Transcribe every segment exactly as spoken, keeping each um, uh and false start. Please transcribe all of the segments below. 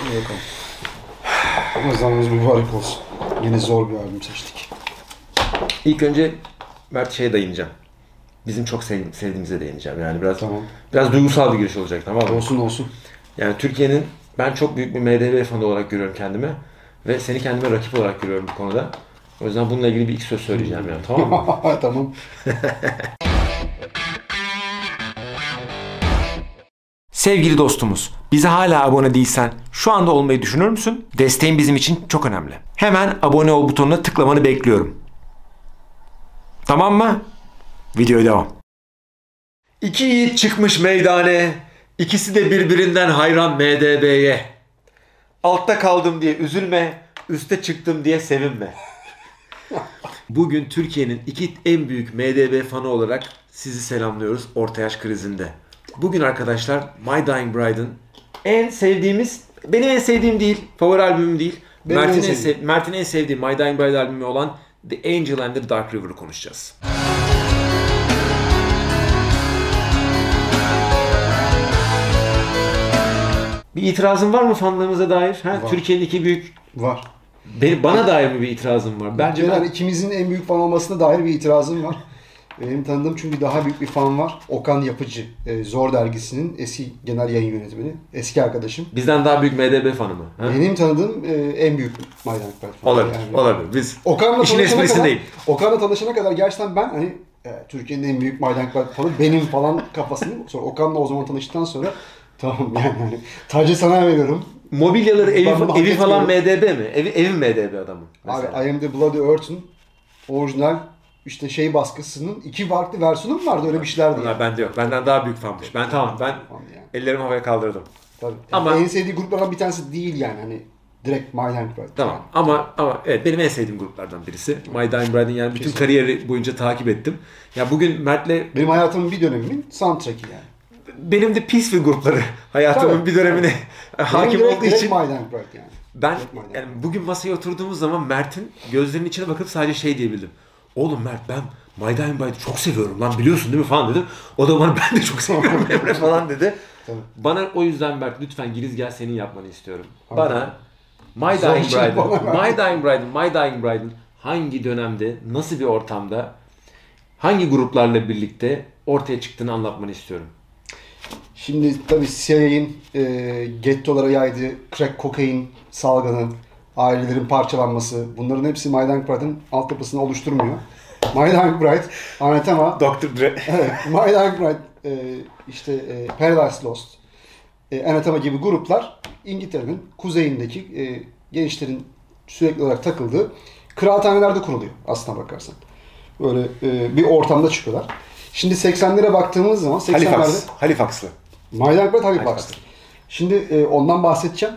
İyi bakalım. Ramazanımız mübarek olsun. Yine zor bir albüm seçtik. İlk önce Mert şeye değineceğim. Bizim çok sev- sevdiğimize değineceğim. Yani biraz Tamam. biraz duygusal bir giriş olacak, tamam mı? Olsun olsun. Yani Türkiye'nin, ben çok büyük bir M D B fanı olarak görüyorum kendimi. Ve seni kendime rakip olarak görüyorum bu konuda. O yüzden bununla ilgili bir iki söz söyleyeceğim yani, tamam mı? Tamam. Sevgili dostumuz, bize hala abone değilsen şu anda olmayı düşünür müsün? Desteğin bizim için çok önemli. Hemen abone ol butonuna tıklamanı bekliyorum. Tamam mı? Videoya devam. İki yiğit çıkmış meydane, ikisi de birbirinden hayran M D B'ye. Altta kaldım diye üzülme, üste çıktım diye sevinme. Bugün Türkiye'nin iki en büyük M D B fanı olarak sizi selamlıyoruz Orta Yaş Krizi'nde. Bugün arkadaşlar My Dying Bride'ın en sevdiğimiz, benim en sevdiğim değil, favori albümüm değil, Benim Mert'in en en, sevdiğim. sev, Mert'in en sevdiği My Dying Bride albümü olan The Angel and the Dark River'ı konuşacağız. Bir itirazın var mı fanlığımıza dair? Ha? Var. Türkiye'nin iki büyük... Var. Benim, bana dair mi bir itirazım var? Bence Yani ben... ikimizin en büyük fan olmasına dair bir itirazım var. Benim tanıdığım çünkü daha büyük bir fan var. Okan Yapıcı. E, Zor dergisinin eski genel yayın yönetmeni. Eski arkadaşım. Bizden daha büyük M D B fanı mı? Ha? Benim tanıdığım e, en büyük My Dying Bride fanı. Olabilir, Yani, olabilir. Biz Okan'la işin tanışana esprisindeyim. kadar, Okan'la tanışana kadar gerçekten ben hani e, Türkiye'nin en büyük My Dying Bride fanı benim falan kafasını. Sonra Okan'la o zaman tanıştıktan sonra tamam yani hani tacı sana veriyorum. Mobilyaları evi, Ben bunu evi hak falan etmiyorum. M D B mi? Evi, evin M D B adamı. Mesela. Abi I Am The Bloody Earth'ün orijinal işte şey baskısının iki farklı versiyonu mu vardı, öyle bir şeylerdi. Bunlar Yani. bende yok. Benden daha büyük fanmış. Ben tamam, ben Yani. ellerimi havaya kaldırdım. Tabii. Ama- En sevdiği gruplardan bir tanesi değil yani hani direkt My Dying Bride. Tamam ama ama evet, benim en sevdiğim gruplardan birisi. My Dying Bride'in yani bütün Kesinlikle. kariyeri boyunca takip ettim. Ya bugün Mert'le Benim hayatımın bir dönemimin soundtrack'i yani. benim de Peaceful grupları hayatımın Tabii. bir dönemine hakim Benim direkt, olduğu direkt için My Dying Bride yani. ben Direkt My Dying yani bugün masaya oturduğumuz zaman Mert'in gözlerinin içine bakıp sadece şey diyebildim. Oğlum Mert, ben My Dying Bride'ı çok seviyorum lan, biliyorsun değil mi falan dedim. O da bana ben de çok seviyorum Emre falan dedi. Tabii. Bana o yüzden Mert lütfen girizgah senin yapmanı istiyorum. Aynen. Bana My Zor Dying şey Bride'ın, bana ver. My Dying Bride'ın, My Dying Bride'ın hangi dönemde, nasıl bir ortamda, hangi gruplarla birlikte ortaya çıktığını anlatmanı istiyorum. Şimdi tabii C I A'nin e, gettolara yaydığı crack kokain salgını, ailelerin parçalanması, bunların hepsi My Dying Bride'ın altyapısını oluşturmuyor. My Dying Bride, Anathema, doktor Dre. evet, My Dying Bride, e, işte e, Paradise Lost, e, Anathema gibi gruplar İngiltere'nin kuzeyindeki e, gençlerin sürekli olarak takıldığı kıraathanelerde kuruluyor aslına bakarsan. Böyle e, bir ortamda çıkıyorlar. Şimdi seksenlere baktığımız zaman seksenlerde Halifax. Halifax'lı. My Dying Bride Halifax. Halifax'tı. Şimdi e, ondan bahsedeceğim.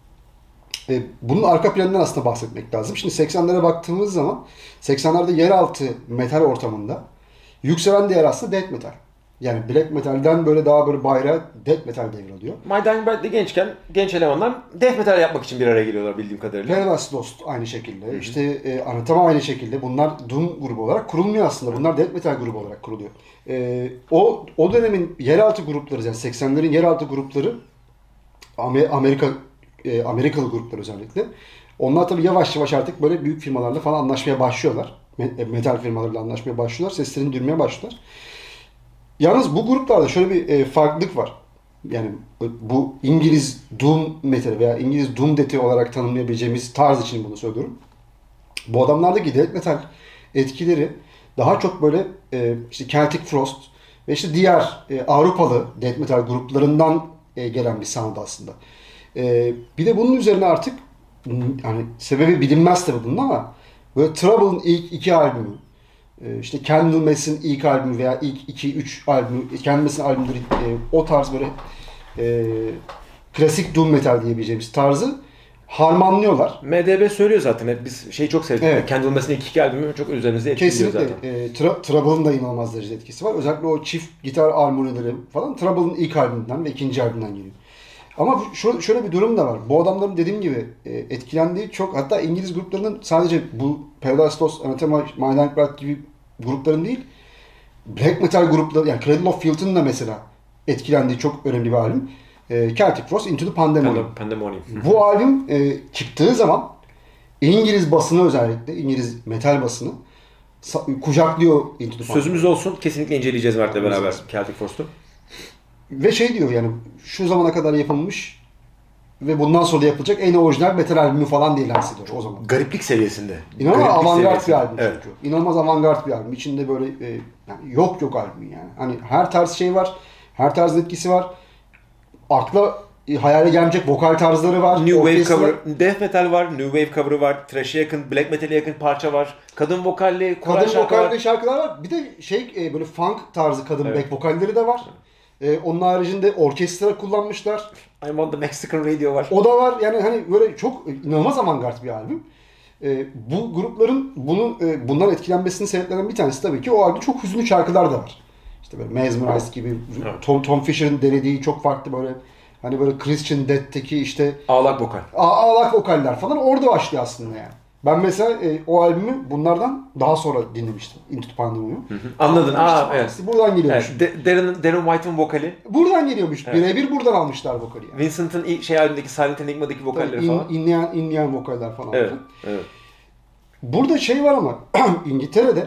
E, bunun arka planından aslında bahsetmek lazım. Şimdi seksenlere baktığımız zaman seksenlerde yeraltı metal ortamında yükselen değer aslında death metal. Yani black metal'den böyle daha böyle bayrağı death metal devralıyor. My Dying Bride'de gençken genç elemanlar death metal yapmak için bir araya geliyorlar bildiğim kadarıyla. Paradise Lost aynı şekilde. Hı hı. İşte e, Anathema aynı şekilde. Bunlar Doom grubu olarak kurulmuyor aslında. Bunlar death metal grubu olarak kuruluyor. E, o o dönemin yeraltı grupları, yani seksenlerin yeraltı grupları Amerika e, Amerikalı gruplar özellikle. Onlar tabii yavaş yavaş artık böyle büyük firmalarla falan anlaşmaya başlıyorlar. Metal firmalarıyla anlaşmaya başlıyorlar. Seslerini duyurmaya başlıyorlar. Yalnız bu gruplarda şöyle bir e, farklılık var. Yani bu İngiliz Doom Metal veya İngiliz Doom Death'i olarak tanımlayabileceğimiz tarz için bunu söylüyorum. Bu adamlardaki death metal etkileri daha çok böyle e, işte Celtic Frost ve işte diğer e, Avrupalı death metal gruplarından e, gelen bir sound aslında. E, bir de bunun üzerine artık yani sebebi bilinmez tabii bunun ama böyle Trouble'ın ilk iki albümü, İşte Candlemass'in ilk albümü veya ilk iki üç albümü, Candlemass'in albümleri e, o tarz böyle e, klasik doom metal diyebileceğimiz tarzı harmanlıyorlar. M D B söylüyor zaten hep, biz şeyi çok sevdik. Evet. Candlemass'in ilk iki albümü çok üzerimizde etkiliyor Kesinlikle. zaten. E, Tra- Trouble'ın da inanılmaz derecede etkisi var. Özellikle o çift gitar armonileri falan Trouble'ın ilk albümünden ve ikinci albümünden geliyor. Ama şu, şöyle bir durum da var. Bu adamların dediğim gibi e, etkilendiği çok, hatta İngiliz gruplarının sadece bu Paradise Lost, Anathema, My Dying Bride gibi grupların değil, black metal grupları, yani Cradle of Filth'ın da mesela etkilendiği çok önemli bir albüm. E, Celtic Frost Into the Pandemonium. Pandemonium. Bu albüm e, çıktığı zaman İngiliz basını, özellikle İngiliz metal basını kucaklıyor Into the Pandemonium. Sözümüz olsun. Kesinlikle inceleyeceğiz Mert'le beraber Celtic Frost'u. Ve şey diyor yani şu zamana kadar yapılmış ve bundan sonra yapılacak en orijinal metal albümü falan diye lanse ediyor o zaman. Gariplik seviyesinde. İnanılmaz Gariplik avantgard seviyesinde. bir albüm Evet. çünkü. İnanılmaz avantgard bir albüm. İçinde böyle e, yani yok yok albüm yani. Hani her tarz şey var. Her tarz etkisi var. Akla e, hayale gelmeyecek vokal tarzları var. New Wave orkestra- cover, death metal var, new wave cover'ı var, thrash'e yakın, black metal'e yakın parça var, kadın vokalli, koral Kadın şarkı var. vokalli şarkılar var. Bir de şey e, böyle funk tarzı kadın Evet. back vokalleri de var. E, onun haricinde orkestra kullanmışlar. I'm on the Mexican Radio var. O da var. Yani hani böyle çok inanılmaz avantgard bir albüm. E, bu grupların bunun e, bundan etkilenmesinin sebeplerinden bir tanesi tabii ki o albümde çok hüzünlü şarkılar da var. İşte böyle Mesmerized gibi, Evet. Tom, Tom Fisher'ın denediği çok farklı böyle hani böyle Christian Death'teki işte Ağlak vokal. a- ağlak vokaller falan orada başlıyor aslında yani. Ben mesela e, o albümü bunlardan daha sonra dinlemiştim. Into the Pandemonium. Anladın. Aa evet. İşte buradan geliyormuş. Evet, De- Darren, Darren White'ın vokali. Buradan geliyormuş. Evet. Birebir buradan almışlar vokali yani. Vincent'ın ilk şey albümündeki Silent Enigma'daki vokalleri Tabii in, falan. inleyen, inleyen vokaller falan. Evet. filan. Evet. Burada şey var ama İngiltere'de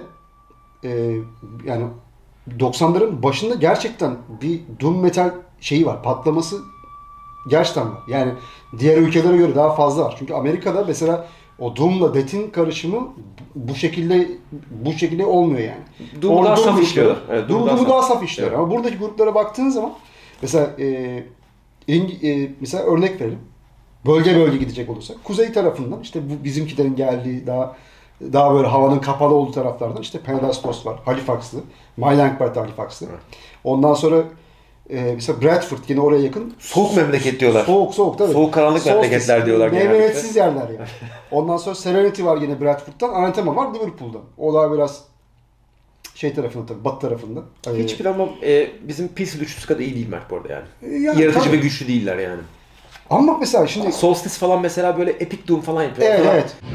e, yani doksanların başında gerçekten bir doom metal şeyi var. Patlaması gerçekten var. Yani diğer ülkelere göre daha fazla var. Çünkü Amerika'da mesela o doom'la death'in karışımı bu şekilde bu şekilde olmuyor yani. Doom'u Orada daha doom saf grupları- işliyorlar. Evet, Doom'u Doom- daha Doom'u saf. daha saf işliyorlar. Evet. Ama buradaki gruplara baktığın zaman mesela e, İng- e, mesela örnek verelim. Bölge bölge gidecek olursak. Kuzey tarafından işte bu bizimkilerin geldiği daha daha böyle havanın kapalı olduğu taraflardan işte Paradise Lost var. Halifax'lı. My Langford Halifax'lı. Ondan sonra e, mesela Bradford yine oraya yakın. Soğuk memleket diyorlar. Soğuk soğuk tabii. Soğuk karanlık memleketler diyorlar genellikle. Meymenetsiz yerler yani. Ondan sonra Serenity var yine Bradford'dan. Anathema var Liverpool'dan. O daha biraz şey tarafında tabii, batı tarafında. Hiçbir ama e, bizim Peaceful üçlüsü kadar iyi değil Mert bu arada yani. Ee, yani Yaratıcı tabii. ve güçlü değiller yani. Ama mesela şimdi Solstice falan mesela böyle epic doom falan yapıyor. evet Falan. evet.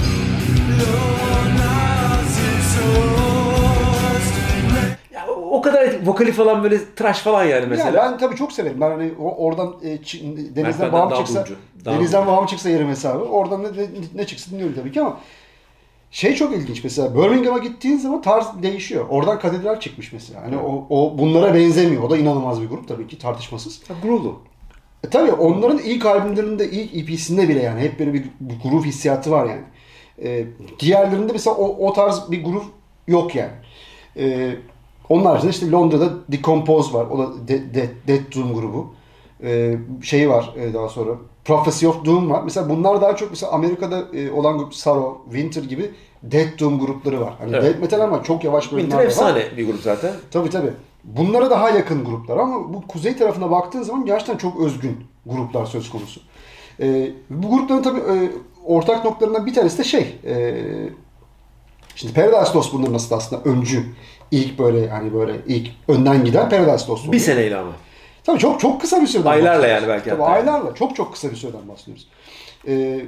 Ya, o kadar vokali falan böyle trash falan yani mesela. Ya ben tabii çok severim. Ben hani o- oradan e, çi- denizden Mert'ten bağım daha çıksa bulucu, daha denizden bulucu. bağım çıksa yerim hesabı. Oradan ne, ne, ne çıksın dinliyorum tabii ki ama şey çok ilginç mesela Birmingham'a gittiğin zaman tarz değişiyor. Oradan Katedral çıkmış mesela. Hani o, o bunlara benzemiyor. O da inanılmaz bir grup tabii ki tartışmasız. Ha, Groovlu. E tabii onların ilk albümlerinde, ilk E P'sinde bile yani hep böyle bir, bir groove hissiyatı var yani. E, diğerlerinde mesela o, o tarz bir groove yok yani. E, onun haricinde işte Londra'da Decompose var. O da De, De, Death Doom grubu. E, şey var e, daha sonra. Prophecy of Doom var. Mesela bunlar daha çok mesela Amerika'da e, olan grup Sorrow, Winter gibi Death Doom grupları var. Hani Evet. Death Metal ama çok yavaş bölümler Winter de var. efsane bir grup zaten. Tabii tabii. Bunlara daha yakın gruplar ama bu kuzey tarafına baktığın zaman gerçekten çok özgün gruplar söz konusu. Ee, bu grupların tabii e, ortak noktalarından bir tanesi de şey. E, şimdi Paradise Lost bunların aslında aslında öncü. İlk böyle hani böyle ilk önden giden Paradise Lost oluyor. Bir seneyle ama. Tabii çok çok kısa bir süreden Aylarla bahsediyoruz. yani belki Tabii hatta. aylarla. Çok çok kısa bir süreden bahsediyoruz. Ee,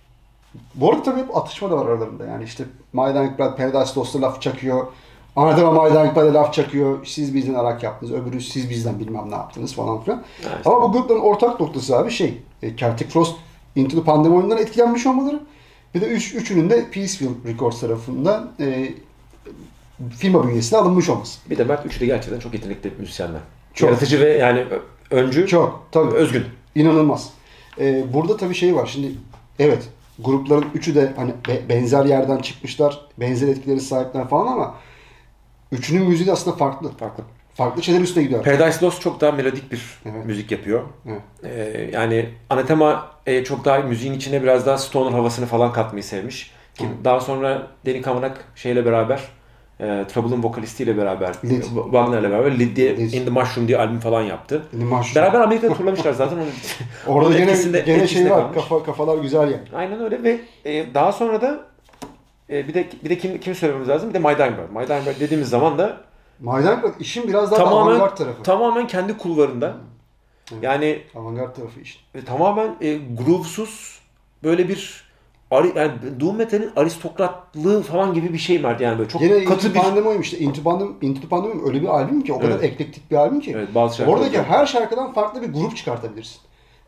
bu arada tabii hep atışma da var aralarında. Yani işte My Dying Bride Paradise Lost'a laf çakıyor. Anathema My Dying Bride'e laf çakıyor. Siz bizden arak yaptınız. Öbürü siz bizden bilmem ne yaptınız falan filan. Evet. Ama bu grupların ortak noktası abi şey. E, Celtic Frost Into the Pandemonium'dan etkilenmiş olmaları. Bir de üç, üçünün de Peaceful Records tarafından e, firma bünyesine alınmış olması. Bir de Mert üçü de gerçekten çok yetenekli müzisyenler. Çok. Yaratıcı ve yani ö- öncü. Çok. Tabii. Özgün. İnanılmaz. Ee, burada tabii şey var. Şimdi evet grupların üçü de hani be- benzer yerden çıkmışlar. Benzer etkileri sahipler falan ama üçünün müziği de aslında farklı. Farklı. Farklı şeyler üstüne gidiyor. Paradise Lost çok daha melodik bir Evet. müzik yapıyor. Evet. Ee, yani Anathema e, çok daha müziğin içine biraz daha stoner havasını falan katmayı sevmiş. Ki Hı. daha sonra Danny Kavanagh şeyle beraber e, Trouble'ın vokalistiyle beraber Lid. Wagner'le beraber Lid diye Lid. In the Mushroom diye albüm falan yaptı. Yani maş- Beraber Amerika'da turlamışlar zaten. Onun, Orada onun gene, etkisinde- gene etkisinde şey var. kalmış. Kafa, kafalar güzel yani. Aynen öyle ve e, daha sonra da e, bir de bir de kim kim söylememiz lazım? Bir de My Dying Bird. My Dying Bird dediğimiz zaman da Maydan işin biraz daha da tamamen avantgard tarafı. tamamen kendi kulvarında. Evet. Yani Avantgard tarafı işin. e, tamamen e, groovesuz böyle bir ari- yani Doom Metal'in aristokratlığı falan gibi bir şey vardı yani böyle çok Gene katı Into bir Pandemonium işte. Into Pandemonium, Into the Pandemonium öyle bir albüm ki o kadar Evet. eklektik bir albüm ki. Evet, bazı şarkılar Oradaki var. her şarkıdan farklı bir grup çıkartabilirsin.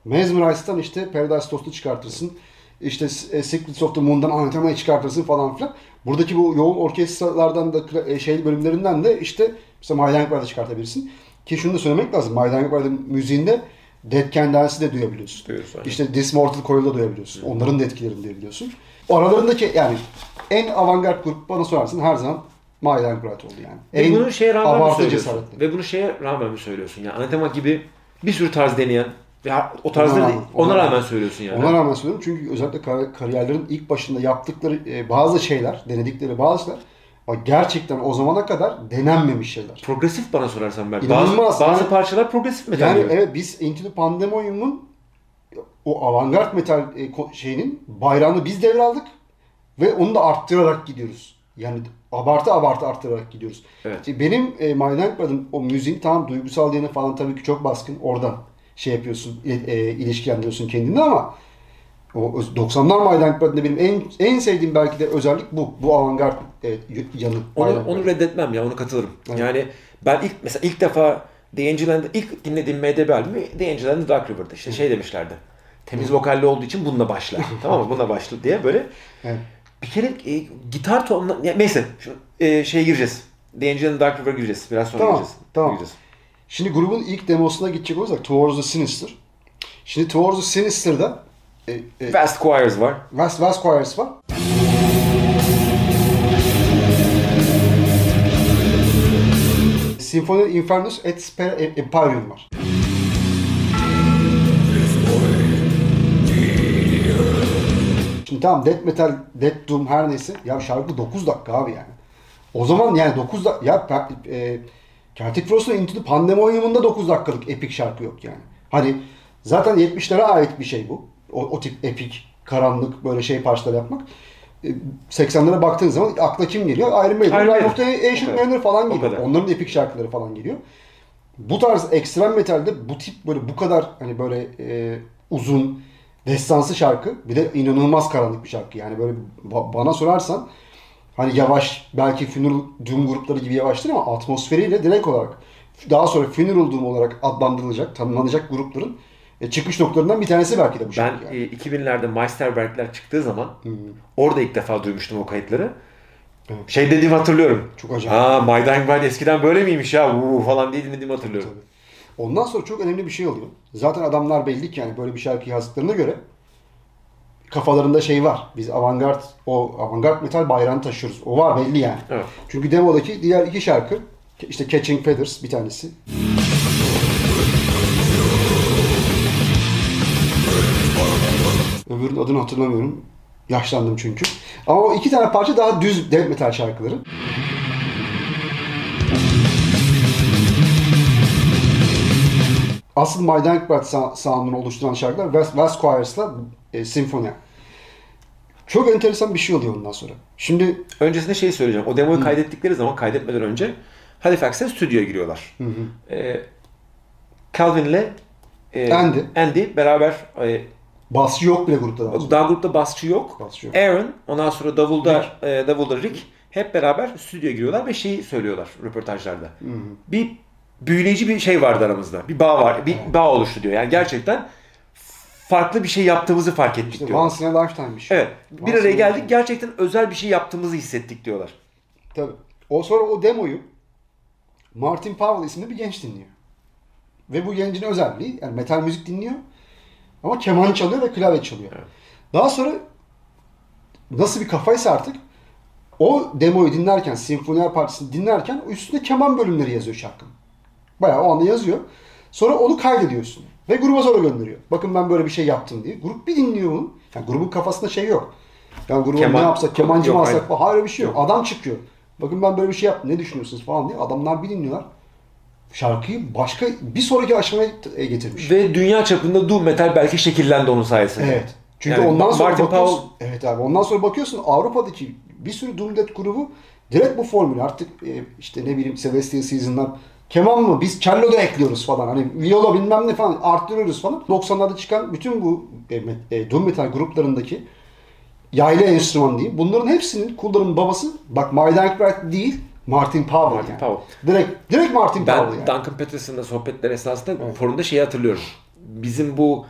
Mesmerize'dan işte Paradise Lost'u çıkartırsın. İşte e, Secrets of the Moon'dan Anathema'yı çıkartırsın falan filan. Buradaki bu yoğun orkestralardan da e, şey bölümlerinden de işte mesela My Dying Bride'ı çıkartabilirsin. Ki şunu da söylemek lazım. My Dying Bride'ın müziğinde Dead Can Dance'i de duyabiliyorsun. Duyuyorsun, aynen. İşte This Mortal Coil'da duyabiliyorsun. Hı. Onların da etkilerini duyabiliyorsun. O aralarındaki yani en avantgard grup bana sorarsın her zaman My Dying Bride oldu yani. Ve en bunu şeye rağmen mi abartı söylüyorsun? cesaretli. Ve bunu şeye rağmen mi söylüyorsun? Yani Anathema gibi bir sürü tarz deneyen ve o tarzları Ona ona, rağmen, ona ona rağmen rağmen. söylüyorsun yani. Ona rağmen söylüyorum çünkü özellikle kar- kariyerlerin ilk başında yaptıkları e, bazı şeyler, denedikleri bazı şeyler bak gerçekten o zamana kadar denenmemiş şeyler. Progresif bana sorarsan ben. İnanılmaz. Bazı, bazı Yani- parçalar progresif metal Yani diyor. evet biz Into the Pandemonium'un o avantgard metal e, ko- şeyinin bayrağını biz devraldık ve onu da arttırarak gidiyoruz. Yani abartı abartı arttırarak gidiyoruz. Evet. İşte benim e, My Dying Bride'ın o müziğin tamam duygusal yanı falan tabii ki çok baskın. Oradan şey yapıyorsun, e, e, ilişkilendiriyorsun kendini ama o öz- doksanlar My Dying Bride'ında benim en en sevdiğim belki de özellik bu. Bu avantgard e, y- yanı. My Onu, Dying onu Bride. reddetmem ya, onu katılırım. Evet. Yani ben ilk mesela ilk defa The Angel and ilk dinlediğim M D B albümü The Angel and the Dark River'dı. İşte şey demişlerdi. Temiz vokalli olduğu için bununla başla. Tamam mı? Bununla başla diye böyle. Evet. Bir kere e, gitar tonuna ya, neyse şu e, şeye gireceğiz. The Angel and the Dark River'a gireceğiz. Biraz sonra Tamam, gireceğiz. tamam. Gireceğiz. Şimdi grubun ilk demosuna gidecek olursak Towards the Sinister. Şimdi Towards the Sinister'da e, e, Vast Choirs var. Vast Vast Choirs var. Symphony Infernus et Spera Empyreum var. Şimdi tamam Death Metal, Death Doom her neyse ya şarkı dokuz dakika abi yani. O zaman yani dokuz dakika ya e, Celtic Frost'un Into the Pandemonium'unda dokuz dakikalık epik şarkı yok yani. Hani zaten yetmişlere ait bir şey bu. O, o tip epik, karanlık böyle şey parçalar yapmak. E, seksenlere baktığın zaman akla kim geliyor? Iron Maiden, Iron Maiden. Line of the Ancient O kadar. Mariner falan O geliyor. kadar. Onların epik şarkıları falan geliyor. Bu tarz ekstrem metalde bu tip böyle bu kadar hani böyle e, uzun destansı şarkı bir de inanılmaz karanlık bir şarkı. Yani böyle ba- bana sorarsan hani yavaş belki Funeral Doom grupları gibi yavaştır ama atmosferiyle direkt olarak daha sonra Funeral Doom olarak adlandırılacak, tanımlanacak grupların e, çıkış noktalarından bir tanesi belki de bu Ben şarkı. Yani. e, iki binlerde Meisterwerk'ler çıktığı zaman orada ilk defa duymuştum o kayıtları. Evet. Şey dediğimi hatırlıyorum. Çok acayip. Aa, My Dying Bride eskiden böyle miymiş ya Uuu falan diye dinlediğimi hatırlıyorum. Tabii. Ondan sonra çok önemli bir şey oluyor. Zaten adamlar belli ki yani böyle bir şarkı yazdıklarına göre kafalarında şey var. Biz avantgard, o avantgard metal bayrağını taşıyoruz. O var belli yani. Evet. Çünkü demodaki diğer iki şarkı işte Catching Feathers bir tanesi. Öbürünün adını hatırlamıyorum. Yaşlandım çünkü. Ama o iki tane parça daha düz death metal şarkıları. Asıl My Dying Bride sound'unu oluşturan şarkılar West, West Choirs'la e, Symphonia. Çok enteresan bir şey oluyor ondan sonra. Şimdi Öncesinde şey söyleyeceğim. O demoyu kaydettikleri zaman kaydetmeden önce Halifax'ta stüdyoya giriyorlar. hı hı. Ee, Calvin'le e, Andy. Andy beraber e, basçı yok bile grupta daha sonra. daha grupta basçı yok. Basçı yok. Aaron, ondan sonra davulda e, davulda Rick hep beraber stüdyoya giriyorlar ve şeyi söylüyorlar röportajlarda. Hı hı. Bir büyüleyici bir şey vardı aramızda. Bir bağ var. Bir bağ oluştu diyor. Yani gerçekten farklı bir şey yaptığımızı fark ettik İşte diyor. once in a lifetime'miş. Evet. Bir Once araya in a geldik. lifetime. Gerçekten özel bir şey yaptığımızı hissettik diyorlar. Tabii. O sonra o demoyu Martin Powell isimli bir genç dinliyor. Ve bu gencin özelliği yani metal müzik dinliyor ama keman çalıyor ve klavye çalıyor. Evet. Daha sonra nasıl bir kafaysa artık o demoyu dinlerken, Sinfoniyer Partisi'ni dinlerken üstünde keman bölümleri yazıyor şarkının. Bayağı o anda yazıyor. Sonra onu kaydediyorsun. Ve gruba sonra gönderiyor. Bakın ben böyle bir şey yaptım diye. Grup bir dinliyor bunu. Yani grubun kafasında şey yok. Yani gruba Keman- ne yapsak, kemancı mı yok, alsak aynen. falan. Hayır bir şey yok. Adam çıkıyor. Bakın ben böyle bir şey yaptım. Ne düşünüyorsunuz falan diye. Adamlar bir dinliyorlar. Şarkıyı başka bir sonraki aşamaya getirmiş. Ve dünya çapında doom metal belki şekillendi onun sayesinde. Evet. Çünkü Yani ondan sonra Martin bakıyorsun. Powell- Evet abi. Ondan sonra bakıyorsun Avrupa'daki bir sürü Doom Death grubu direkt bu formül. Artık e, işte ne bileyim Celestial Season'lar keman mı? Biz cello da ekliyoruz falan. Hani viola bilmem ne falan arttırıyoruz falan. doksanlarda çıkan bütün bu e, e, Doom Metal gruplarındaki yaylı enstrüman diyeyim. Bunların hepsinin kulların babası bak My Dying Bride değil Martin Powell Martin yani. Powell. Direkt direkt Martin Ben Powell yani. Duncan Peterson'la sohbetler esnasında Evet. forumda şeyi hatırlıyorum. Bizim bu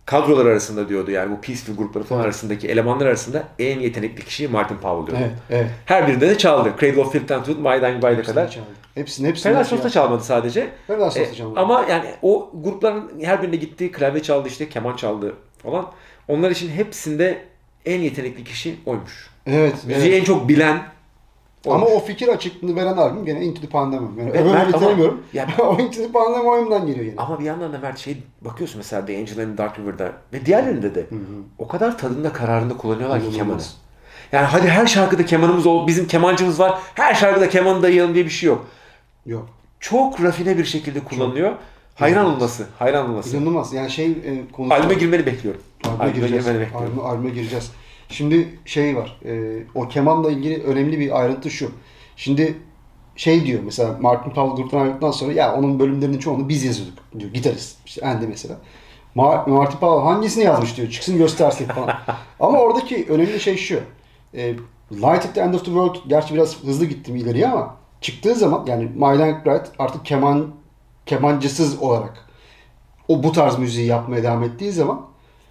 kadrolar arasında diyordu yani bu Peaceful grupları falan arasındaki elemanlar arasında en yetenekli kişi Martin Powell diyordu. Evet, evet. Her birinde de çaldı. Cradle of Filth'ten tut, My Dying Bride'e kadar. Çaldı. Hepsini, hepsini. Paradise Lost'ta çalmadı sadece. Paradise E, Lost'ta çalmadı. ama yani o grupların her birine gitti, klavye çaldı işte, keman çaldı falan. Onlar için hepsinde en yetenekli kişi oymuş. Evet. Müziği evet. en çok bilen Ama o fikir açıklığını veren albüm gene Into the Pandemonium. Yani Evet, öbürünü Mert, ama- bitiremiyorum. Ya- o Into the Pandemonium'dan geliyor yine. Ama bir yandan da Mert şey bakıyorsun mesela The Angel and Dark River'da ve diğerlerinde de o kadar tadında kararında kullanıyorlar ki İnanılmaz. kemanı. Yani hadi her şarkıda kemanımız ol, bizim kemancımız var. Her şarkıda kemanı dayayalım diye bir şey yok. Yok. Çok rafine bir şekilde kullanılıyor. Hayran olması, hayran olması. İnanılmaz. Yani şey e, konusu... Albüme girmeni bekliyorum. Albüme Albüme gireceğiz. girmeni bekliyorum. Albüme, albüme gireceğiz. Şimdi şey var. E, o kemanla ilgili önemli bir ayrıntı şu. Şimdi şey diyor mesela Martin Powell gruptan ayrıldıktan sonra ya onun bölümlerinin çoğunu biz yazıyorduk diyor. Gitarist. İşte Andy mesela. Ma- Martin Powell hangisini yazmış diyor. Çıksın göstersin falan. Ama oradaki önemli şey şu. E, Light at the End of the World gerçi biraz hızlı gittim ileriye ama çıktığı zaman yani My Dying Bride artık keman kemancısız olarak o bu tarz müziği yapmaya devam ettiği zaman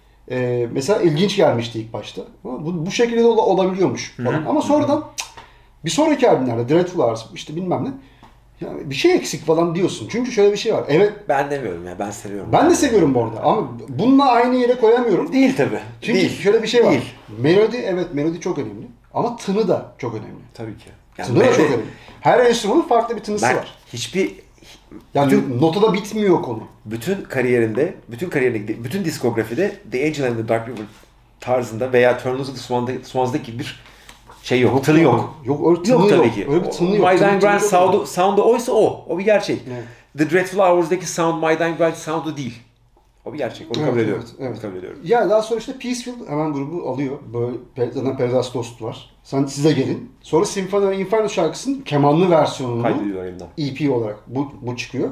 e, mesela ilginç gelmişti ilk başta. Ama Bu, bu şekilde de ola- olabiliyormuş falan. Ama sonradan cık, bir sonraki albümlerde Dreadful Hours işte bilmem ne yani bir şey eksik falan diyorsun. Çünkü şöyle bir şey var. Evet Ben demiyorum ya, ben seviyorum. ben de seviyorum bu arada ama bununla aynı yere koyamıyorum. Değil tabii. Çünkü Değil. şöyle bir şey var. Değil. Melodi evet melodi çok önemli ama tını da çok önemli. Tabii ki. Yani Tını da melodi- çok önemli. Her enstrümanın farklı bir tınısı Mert, var. hiçbir Yani bütün- notada bitmiyor konu. bütün kariyerinde, bütün kariyerinde, bütün diskografide The Angel and the Dark River tarzında veya Turn of the Swan'da, Swans'daki bir şey yok, tını yok. Yok öyle tını Yok yok. tabii ki. Öyle bir tını yok. My Tını- Dying tını Bride yok. sound'u, sound'u oysa o. O bir gerçek. Evet. The Dreadful Hours'daki sound My Dying Bride sound'u değil. O bir gerçek. Onu Evet, kabul ediyorum. evet, evet. Onu kabul ediyorum. Ya daha sonra işte Peaceful hemen grubu alıyor. Böyle zaten Paradise Lost var. Sen size gelin. Sonra Symphony of Inferno şarkısının kemanlı versiyonunu Kaydediyorlar yeniden. E P olarak bu, bu çıkıyor.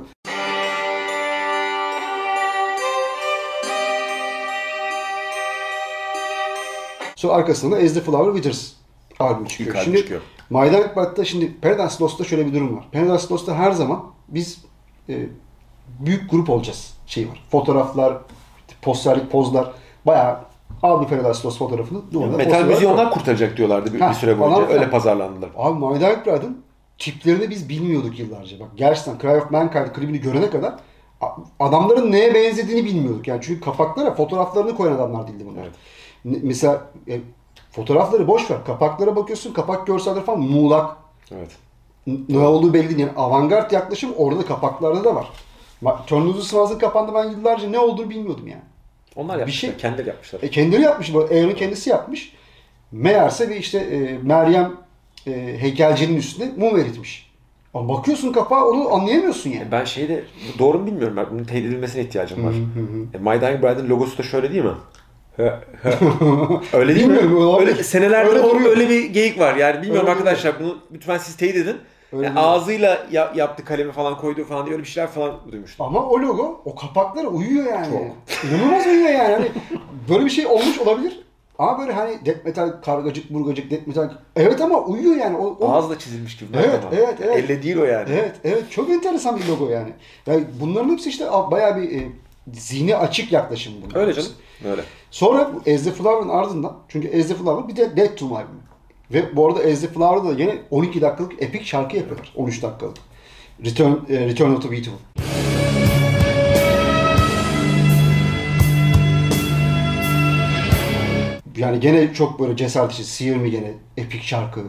Sonra arkasında da As the Flower Withers albüm çıkıyor. albüm Şimdi çıkıyor. My Dying Bride'da şimdi Paradise Lost'ta şöyle bir durum var. Paradise Lost'ta her zaman biz e, büyük grup olacağız şey var. Fotoğraflar, posterlik pozlar bayağı al bir Paradise Lost fotoğrafını duvarda Metal poster müziği olarak onlar kurtaracak diyorlardı bir, Ha, bir süre falan boyunca. filan. Öyle pazarlandılar. Abi My Dying Bride'ın tiplerini biz bilmiyorduk yıllarca. Bak gerçekten Cry of Mankind klibini görene kadar a- adamların neye benzediğini bilmiyorduk. Yani çünkü kapaklara fotoğraflarını koyan adamlar değildi bunlar. Evet. Ne- Mesela e, fotoğrafları boş ver. Kapaklara bakıyorsun. Kapak görselleri falan muğlak. Evet. N- Ne olduğu belli değil. Yani avantgard yaklaşım orada kapaklarda da var. Bak, Turn of the Swans'ın kapağında ben yıllarca ne olduğunu bilmiyordum yani. Onlar yapmışlar. şey- Kendileri yapmışlar. E, kendileri yapmış. Bu Aaron kendisi yapmış. Meğerse bir işte e, Meryem e, heykelcinin üstüne mum eritmiş. Ama bakıyorsun kapağa onu anlayamıyorsun yani. Ben şeyde doğru mu bilmiyorum. Ben bunun teyit edilmesine ihtiyacım var. E, My Dying Bride'ın logosu da şöyle değil mi? Hı, hı. Öyle değil Bilmiyorum, mi? olabilir. Öyle senelerdir Öyle öyle, duruyor. öyle bir geyik var. Yani bilmiyorum Öyle arkadaşlar. Bunu lütfen siz teyit edin. Öyle Yani duruyor. ağzıyla ya- yaptı kalemi falan koydu falan diye öyle bir şeyler falan duymuştum. Ama o logo o kapaklara uyuyor yani. İnanılmaz uyuyor yani. Hani böyle bir şey olmuş olabilir. Ama böyle hani death metal kargacık burgacık death metal. Evet ama uyuyor yani. O, o... Ağızla çizilmiş gibi. Evet, ama. evet, evet. Elle değil o yani. Evet, evet. Çok enteresan bir logo yani. Yani bunların hepsi işte bayağı bir e, zihni açık yaklaşım bunlar. Öyle canım. Öyle. Sonra bu As the Flower'ın ardından çünkü As the Flower bir de Dead Tomb albümü. Ve bu arada As the Flower'da da yine on iki dakikalık epik şarkı yapıyorlar. on üç dakikalık. Return, e, Return of the Beautiful. Yani gene çok böyle cesaret işi. Sear Me gene epik şarkı.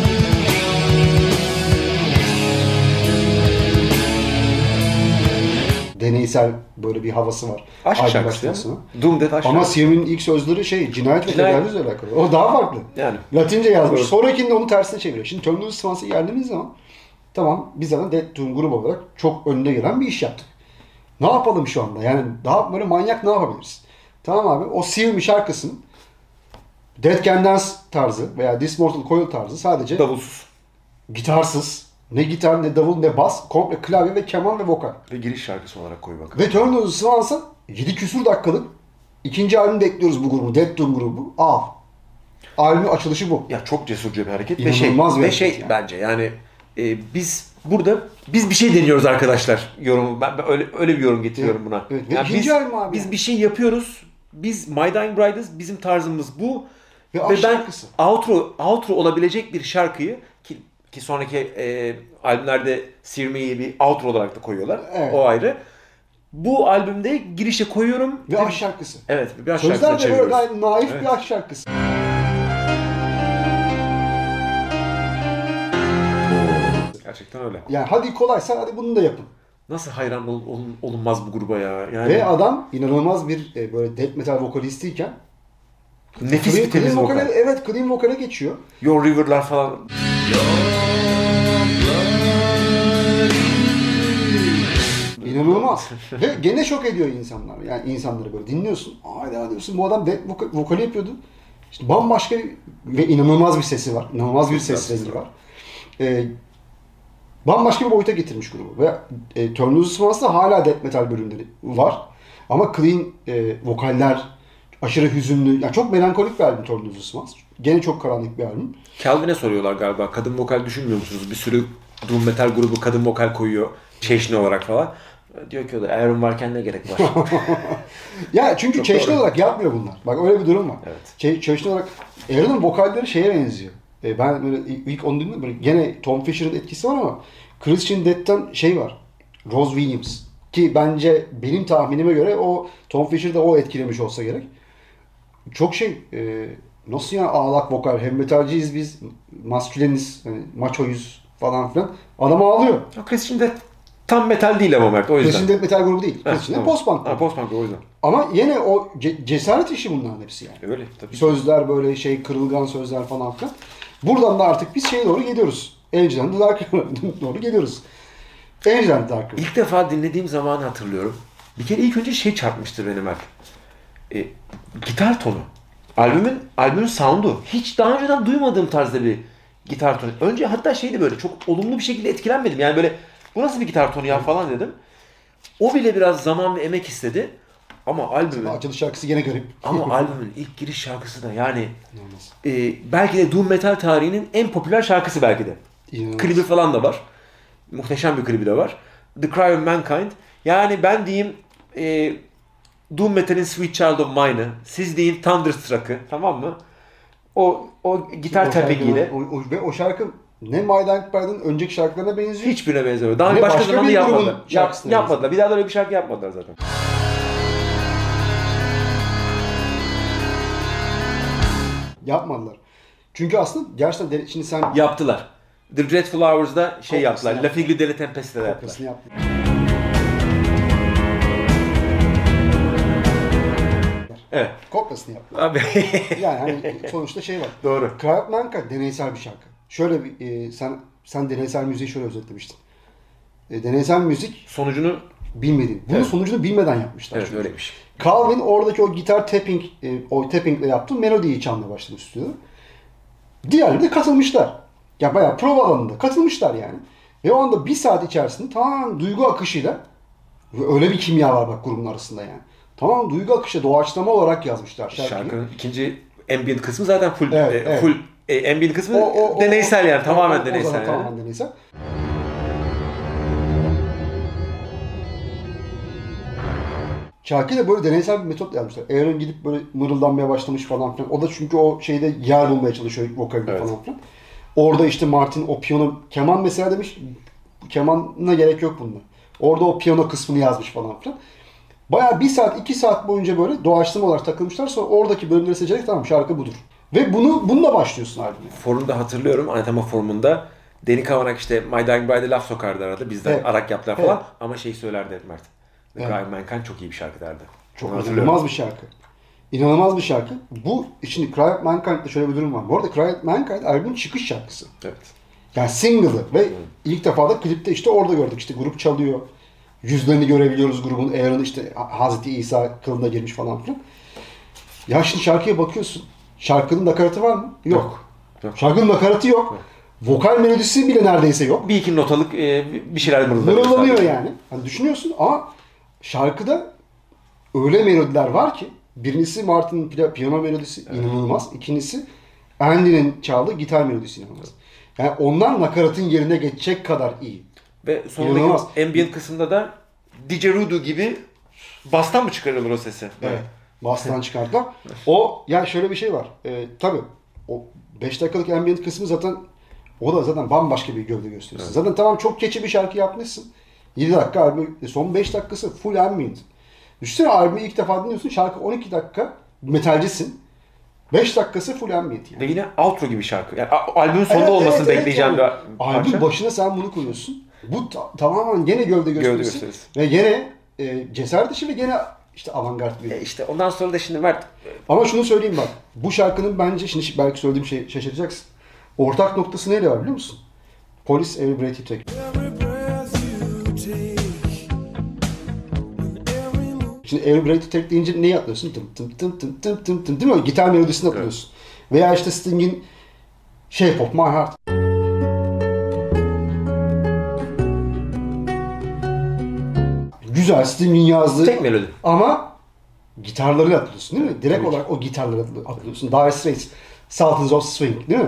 Deneysel böyle bir havası var. Aşk Albüm şarkısı ya. başlasına. Doom Death aşk Ama şarkısı. Sear'in ilk sözleri şey cinayet ve Cinayet. tecavüzle alakalı. O daha farklı. Yani. Latince yazmış. Doğru. Sonrakinde onu tersine çeviriyor. Şimdi Turn of the Swans'a geldiğimiz zaman tamam biz zaten Dead Doom grubu olarak çok önde gelen bir iş yaptık. Ne yapalım şu anda? Yani daha böyle manyak ne yapabiliriz? Tamam abi o Sear Me şarkısının Dead Can Dance tarzı veya This Mortal Coil tarzı sadece Davulsuz. gitarsız. Ne gitar, ne davul, ne bas. Komple klavye ve keman ve vokal. Ve giriş şarkısı olarak koy bakalım. Ve Turn of the Swans'a yedi küsur dakikalık ikinci albüm bekliyoruz bu grubu. Dead Doom grubu. Al. Albümün açılışı bu. Ya çok cesurca bir hareket ve şey, İnanılmaz bir ve hareket şey yani. bence yani e, biz burada biz bir şey deniyoruz arkadaşlar yorumu. Ben, ben öyle öyle bir yorum getiriyorum Evet, buna. evet. Ve Yani ikinci biz, albüm abi biz yani. bir şey yapıyoruz biz My Dying Bride'ız. Bizim tarzımız bu. Ve, Ve aşk ben şarkısı. outro, outro olabilecek bir şarkıyı ki, ki sonraki e, albümlerde Sear Me'yi bir outro olarak da koyuyorlar. Evet. O ayrı. Bu albümde girişe koyuyorum. Ve aşk şarkısı. Evet, bir aşk şarkısına Sözler de böyle çeviriyoruz. gayet naif Evet. bir aşk şarkısı. Gerçekten öyle. Yani hadi kolaysa hadi bunu da yapın. Nasıl hayran ol, olun- olunmaz bu gruba ya? Yani Ve adam inanılmaz bir e, böyle death metal vokalistiyken nefis clean, bir temiz clean vokal. vokale, evet clean vokale geçiyor. Your River'lar falan. İnanılmaz. Ve gene şok ediyor insanlar. Yani insanları böyle dinliyorsun. Haydi hadi diyorsun bu adam death voka- vokali yapıyordu. İşte bambaşka bir, ve inanılmaz bir sesi var. İnanılmaz bir Çok güzel ses sesi rengi var. var. Ee, bambaşka bir boyuta getirmiş grubu. Ve e, Turn Loose Swans'ta hala death metal bölümleri var. Ama clean e, vokaller, aşırı hüzünlü. Yani çok melankolik bir albüm Turn Loose Swans. Gene çok karanlık bir albüm. Calvin'e soruyorlar galiba. Kadın vokal düşünmüyor musunuz? Bir sürü doom metal grubu kadın vokal koyuyor. Çeşni olarak falan. Diyor ki o da Aaron varken ne gerek var? Ya çünkü Çok çeşitli doğru. olarak yapmıyor bunlar. Bak öyle bir durum var. Evet. Çe- çeşitli olarak Aaron'ın vokalleri şeye benziyor. E, ben böyle ilk onu dinledim. Böyle gene Tom Fisher'ın etkisi var ama Christian Death'ten şey var. Rose Williams. Ki bence benim tahminime göre o Tom Fisher'da o etkilemiş olsa gerek. Çok şey e, nasıl ya ağlak vokal hem metalciyiz biz masküleniz hani maçoyuz falan filan. Adam ağlıyor. Ya Christian de tam metal değil ama Mert o yüzden. Christian Death metal grubu değil. Ha, Christian Death tamam. post-punk Ha, grubu. post-punk o yüzden. Ama yine o ce- cesaret işi bunların hepsi yani. Öyle tabii. Sözler böyle şey kırılgan sözler falan filan. Buradan da artık biz şeye doğru gidiyoruz. Angel and the Dark doğru geliyoruz. Angel and the Dark. İlk defa dinlediğim zamanı hatırlıyorum. Bir kere ilk önce şey çarpmıştır benim hep. E, gitar tonu. Albümün albümün sound'u. Hiç daha önceden duymadığım tarzda bir gitar tonu. Önce hatta şeydi böyle çok olumlu bir şekilde etkilenmedim. Yani böyle bu nasıl bir gitar tonu ya falan dedim. O bile biraz zaman ve emek istedi. Ama albümün Açılış şarkısı gene garip. ama albümün ilk giriş şarkısı da yani İnanılmaz. e, belki de doom metal tarihinin en popüler şarkısı belki de. İnanılmaz. Klibi falan da var. Muhteşem bir klibi de var. The Cry of Mankind. Yani ben diyeyim e, Doom Metal'in Sweet Child of Mine'ı, siz deyin Thunderstruck'ı, tamam mı? O o gitar O tappingiyle şarkının- o, o, ve o şarkı ne My Dying Bride'ın önceki şarkılarına benziyor. hiçbirine benzemiyor. Daha Ne başka, başka zaman da bir grubun yapmadılar. Yap, şarkısına yapmadılar. Bir daha da öyle bir şarkı yapmadılar zaten. Yapmadılar. Çünkü aslında gerçekten de- şimdi sen Yaptılar. The Dreadful Hours'da şey Kopyasını yaptılar. La yaptılar. Figli Delle Tempest'te de yaptılar. kopyasını yaptın. Evet. Kopyasını yaptın. Abi. Yani hani sonuçta şey var. Doğru. Cry of Mankind deneysel bir şarkı. Şöyle bir e, sen sen deneysel müziği şöyle özetlemiştin. E, deneysel müzik Sonucunu bilmediğin. Bunun Evet. sonucunu bilmeden yapmışlar. evet çünkü. öyleymiş. Calvin oradaki o gitar tapping, e, o tappingle yaptığı melodiyi çalmaya başlamış stüdyoda. Diğerleri de katılmışlar. Ya bayağı prova alanında katılmışlar yani. Ve o anda bir saat içerisinde tamamen duygu akışıyla ve öyle bir kimya var bak grubun arasında yani. Tamam duygu akışı doğaçlama olarak yazmışlar şarkıyı. Şarkının ikinci ambient kısmı zaten full Evet, e, evet. full e, ambient kısmı O- o- o- deneysel yani o- tamamen o- o deneysel. zaman yani. Tamamen deneysel. Şarkıyı da böyle deneysel bir metot yazmışlar. Aaron gidip böyle mırıldanmaya başlamış falan filan. O da çünkü o şeyde yer bulmaya çalışıyor vokalde Evet. falan filan. Orada işte Martin o piyano, keman mesela demiş, kemanına gerek yok bunda. Orada o piyano kısmını yazmış falan filan. Bayağı bir saat, iki saat boyunca böyle doğaçlama olarak takılmışlar. Sonra oradaki bölümleri seçerek tamam şarkı budur. Ve bunu bununla başlıyorsun albüme. Forumda hatırlıyorum Anatema forumunda Deni Kavanak işte My Dying Bride'e laf sokardı arada. Bizden Evet. arak yaptılar falan. Evet. Ama şey söylerdi hep Mert. The Evet. Cry of Mankind çok iyi bir şarkı derdi. Çok Onu hatırlıyorum. inanılmaz bir şarkı. İnanılmaz bir şarkı. Bu şimdi Cry of Mankind'de şöyle bir durum var. Bu arada Cry of Mankind albümün çıkış şarkısı. Evet. Yani single'ı ve ilk defa da klipte işte orada gördük. İşte grup çalıyor. Yüzlerini görebiliyoruz grubun. Aaron işte Hazreti İsa kılığına girmiş falan filan. Ya şimdi şarkıya bakıyorsun. Şarkının nakaratı var mı? Yok. Yok. Yok. Şarkının nakaratı yok. Vokal melodisi bile neredeyse yok. Bir iki notalık e, bir şeyler mırıldanıyor. Mırıldanıyor sadece. yani. Hani düşünüyorsun ama şarkıda öyle melodiler var ki birincisi Martin'in piyano, piyano melodisi inanılmaz. İkincisi Andy'nin çaldığı gitar melodisi inanılmaz. Yani onlar nakaratın yerine geçecek kadar iyi. Ve sonundaki İnanılmaz. ambient kısımda da Didgeridoo gibi bastan mı çıkarılır o sesi? Evet. Master'dan çıkarttılar. O yani şöyle bir şey var. E, tabii o beş dakikalık ambient kısmı zaten o da zaten bambaşka bir gövde gösteriyor. Evet. Zaten tamam çok keçi bir şarkı yapmışsın. yedi dakika albüm, son beş dakikası full ambient. Düşünsene albümü ilk defa dinliyorsun. Şarkı on iki dakika metalcisin. beş dakikası full ambient yani. Ve yine outro gibi şarkı. Yani albümün sonunda evet, olmasını evet, bekleyeceğim evet, bir parça. Albüm başına sen bunu koyuyorsun. Bu ta- tamamen gene gövde gösterisi. Gövde gösterisi. Ve gene e, cesaret işi ve gene işte avantgard bir. E işte ondan sonra da şimdi Mert. Ama şunu söyleyeyim bak. Bu şarkının bence şimdi belki söylediğim şey şaşıracaksın. Ortak noktası neyle var biliyor musun? Police Every Breath You Take. Şimdi Every Breath You Take deyince neyi atlıyorsun? Tım tım tım tım tım tım tım değil mi? Gitar melodisini atlıyorsun. Evet. Veya işte Sting'in Shape of My Heart. Güzel Sting'in yazdığı. Tek melodi. Ama gitarlarıyla atlıyorsun değil mi? Direkt Tabii olarak ki. O gitarlarla atlıyorsun. Dire Straits, Sultans of Swing değil mi?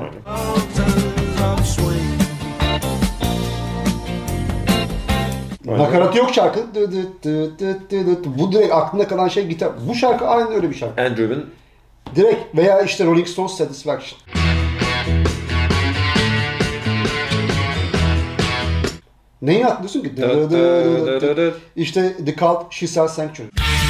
Nakaratı yok şarkı. Bu direkt aklında kalan şey gitar. Bu şarkı aynen öyle bir şarkı. Andrew'un direkt veya işte Rolling Stones Satisfaction. Neyi atlıyorsun ki? İşte The Cult, She Sells Sanctuary.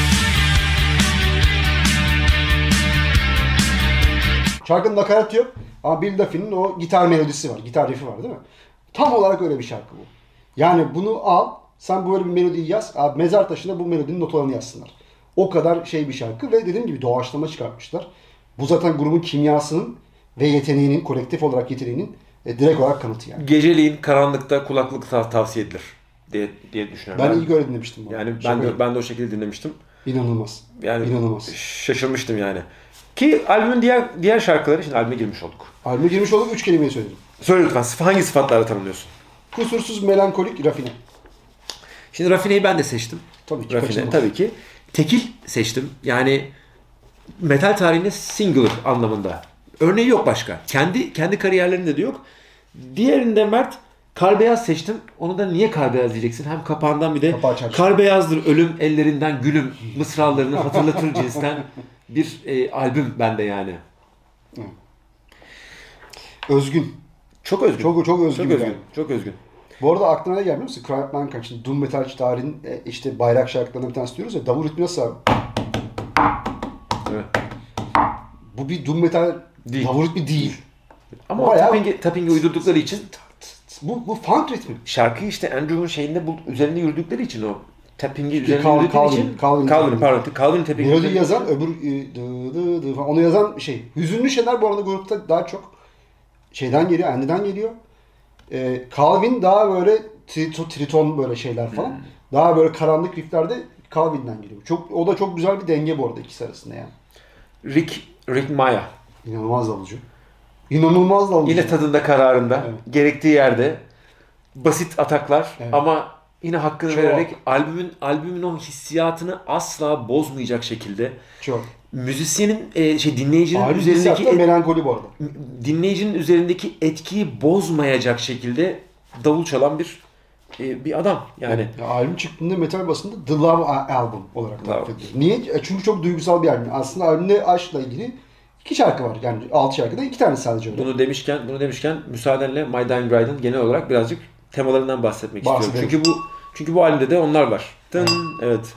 Şarkının nakaratı yok ama Bill Duffy'nin o gitar melodisi var, gitar riff'i var değil mi? Tam olarak öyle bir şarkı bu. Yani bunu al, sen böyle bir melodiyi yaz, abi mezar taşına bu melodinin notalarını yazsınlar. O kadar şey bir şarkı ve dediğim gibi doğaçlama çıkartmışlar. Bu zaten grubun kimyasının ve yeteneğinin, kolektif olarak yeteneğinin e, direkt olarak kanıtı yani. Geceliğin karanlıkta kulaklık tav- tavsiye edilir diye diye düşünüyorum. Ben, ben ilk öyle dinlemiştim. Bunu. Yani ben de, ben de o şekilde dinlemiştim. İnanılmaz. Yani İnanılmaz. Şaşırmıştım yani. Ki albümün diğer diğer şarkıları, şimdi albüme girmiş olduk. Albüme girmiş olduk, üç kelimeyi söyledim. Söyle lütfen, hangi sıfatlarla tanımlıyorsun? Kusursuz, melankolik, rafine. Şimdi rafineyi ben de seçtim. Tabii ki. Rafine, tabii ki. Tekil seçtim. Yani metal tarihinde singular anlamında. Örneği yok başka. Kendi kendi kariyerlerinde de yok. Diğerinde Mert Kar Beyaz seçtim. Onu da niye Kar Beyaz diyeceksin? Hem kapağından bir de Kar Beyazdır ölüm ellerinden gülüm mısralarını hatırlatır cinsten bir e, albüm bende yani. Özgün. Çok özgün. Çok çok özgün. Çok özgün. Yani. Çok özgün. Bu arada aklına ne gelmiyor musun? Cry Out Mankind. Şimdi Doom Metal tarihin işte bayrak şarkılarından bir tanesi diyoruz ya. Davul ritmi nasıl abi? Evet. Bu bir Doom Metal değil. Davul ritmi değil. Ama bayağı... tapping'i, tapping'i uydurdukları için bu, bu funk ritmi. Şarkıyı işte Andrew'un şeyinde bu üzerinde yürüdükleri için o tapping'i üzerinde Calvin, yürüdükleri Calvin, için Calvin, Calvin pardon Calvin tapping'i melodi yazan öbür dı, dı, dı, onu yazan şey. Hüzünlü şeyler bu arada grupta daha çok şeyden geliyor, Andy'den geliyor. Ee, Calvin daha böyle triton, triton böyle şeyler falan. Hmm. Daha böyle karanlık rifflerde Calvin'den geliyor. Çok o da çok güzel bir denge bu arada ikisi arasında yani. Rick Rick Maya İnanılmaz dalıcı. İnanılmaz dalıcı. Yine tadında kararında, evet. Gerektiği yerde basit ataklar evet. Ama yine hakkını çok. Vererek albümün albümün o hissiyatını asla bozmayacak şekilde. Çok. Müzisyenin e, şey dinleyicinin albüm üzerindeki et, melankoli bu arada. Dinleyicinin üzerindeki etkiyi bozmayacak şekilde davul çalan bir e, bir adam yani. Ya, albüm çıktığında metal basında The Love Album olarak tarif ediliyor. Niye? Çünkü çok duygusal bir albüm. Aslında albümde aşkla ilgili iki şarkı var. Yani altı şarkıda iki tane sadece öyle. Bunu demişken, bunu demişken müsaadenle My Dying Bride'ın genel olarak birazcık temalarından bahsetmek Bahsedelim. istiyorum. Çünkü bu çünkü bu albümde de onlar var. Tın, evet.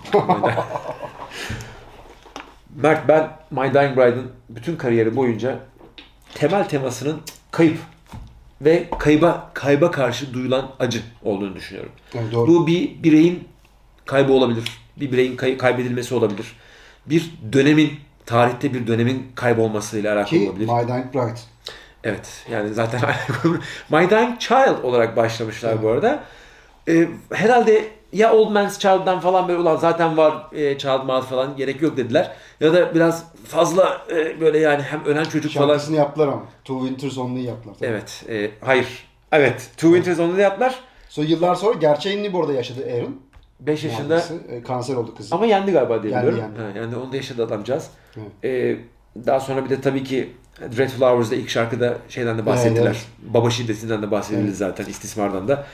Mert, ben My Dying Bride'ın bütün kariyeri boyunca temel temasının kayıp ve kayba kayba karşı duyulan acı olduğunu düşünüyorum. Evet, doğru. Bu bir bireyin kaybı olabilir. Bir bireyin kay- kaybedilmesi olabilir. Bir dönemin, tarihte bir dönemin kaybolmasıyla alakalı Ki, olabilir. My Dying Bride. Evet, yani zaten My Dying Child olarak başlamışlar evet. Bu arada. Ee, herhalde ya Old Man's Child'dan falan böyle ulan zaten var e, Child Mouth falan gerek yok dediler. Ya da biraz fazla e, böyle yani hem ölen çocuk Şarkısını falan. Şarkısını yaptılar ama. Two Winters Only'yi yaptılar. Tabii. Evet, e, hayır. Evet, Two Winters Only'yi yaptılar. Sonra yıllar sonra gerçeğini bu arada yaşadı Aaron. beş yaşında e, kanser oldu kızı. Ama yendi galiba diye yendi, biliyorum. Yendi. Ha, yani onu da yaşadı adamcağız. Evet. Ee, daha sonra bir de tabii ki Dreadful Hours'da ilk şarkıda şeyden de bahsettiler. Evet, evet. Baba şiddetinden de bahsedildi evet. Zaten, istismardan da.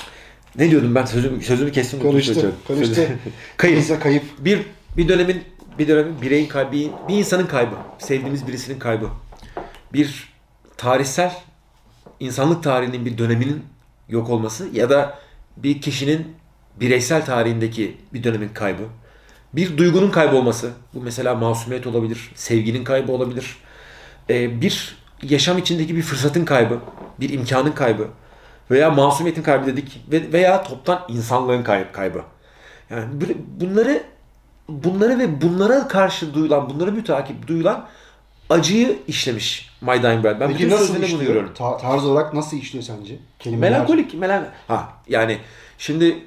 Ne diyordum ben? Sözümü, sözümü kestim. Karıştı. Karıştı. kayıp. kayıp. Bir bir dönemin bir dönemin bireyin kaybı, bir insanın kaybı, sevdiğimiz birisinin kaybı. Bir tarihsel, insanlık tarihinin bir döneminin yok olması ya da bir kişinin bireysel tarihindeki bir dönemin kaybı. Bir duygunun kaybolması. Bu mesela masumiyet olabilir, sevginin kaybı olabilir. Ee, bir yaşam içindeki bir fırsatın kaybı, bir imkanın kaybı veya masumiyetin kaybı dedik ve veya toptan insanlığın kay- kaybı. Yani bunları bunları ve bunlara karşı duyulan, bunları müteakip duyulan acıyı işlemiş My Dying Bride. Ben Peki bütün nasıl sözlerinde bunu işliyor? görüyorum. Ta- tarz olarak nasıl işliyor sence? Kelimeler. Melankolik, melan. Ha yani şimdi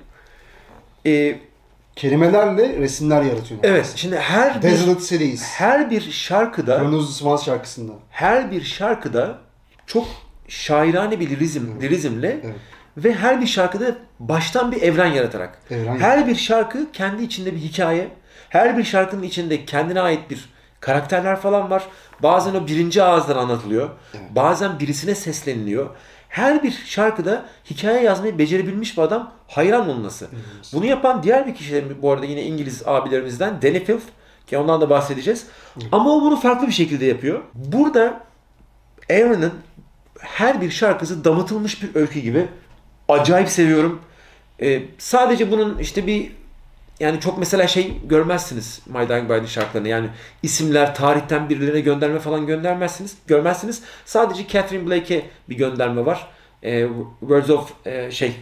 e, Kelimelerle resimler yaratıyor. evet, şimdi her bir Desolate Cities. her bir şarkıda Kırmızı Swans şarkısında. her bir şarkıda çok şairane bir lirizm, lirizmle Evet. ve her bir şarkıda baştan bir evren yaratarak. Evren her bir şarkı kendi içinde bir hikaye. Her bir şarkının içinde kendine ait bir karakterler falan var. Bazen o birinci ağızdan anlatılıyor. Evet. Bazen birisine sesleniliyor. Her bir şarkıda hikaye yazmayı becerebilmiş bir adam, hayran olması. Evet. Bunu yapan diğer bir kişi de bu arada yine İngiliz abilerimizden Danny Filth, ki ondan da bahsedeceğiz. Evet. Ama o bunu farklı bir şekilde yapıyor. Burada Aaron'ın her bir şarkısı damıtılmış bir öykü gibi. Acayip seviyorum. Ee, sadece bunun işte bir yani çok mesela şey görmezsiniz My Dying Bride'in şarkılarını. Yani isimler, tarihten birilerine gönderme falan göndermezsiniz. Görmezsiniz. Sadece Catherine Blake'e bir gönderme var. Ee, Words of e, şey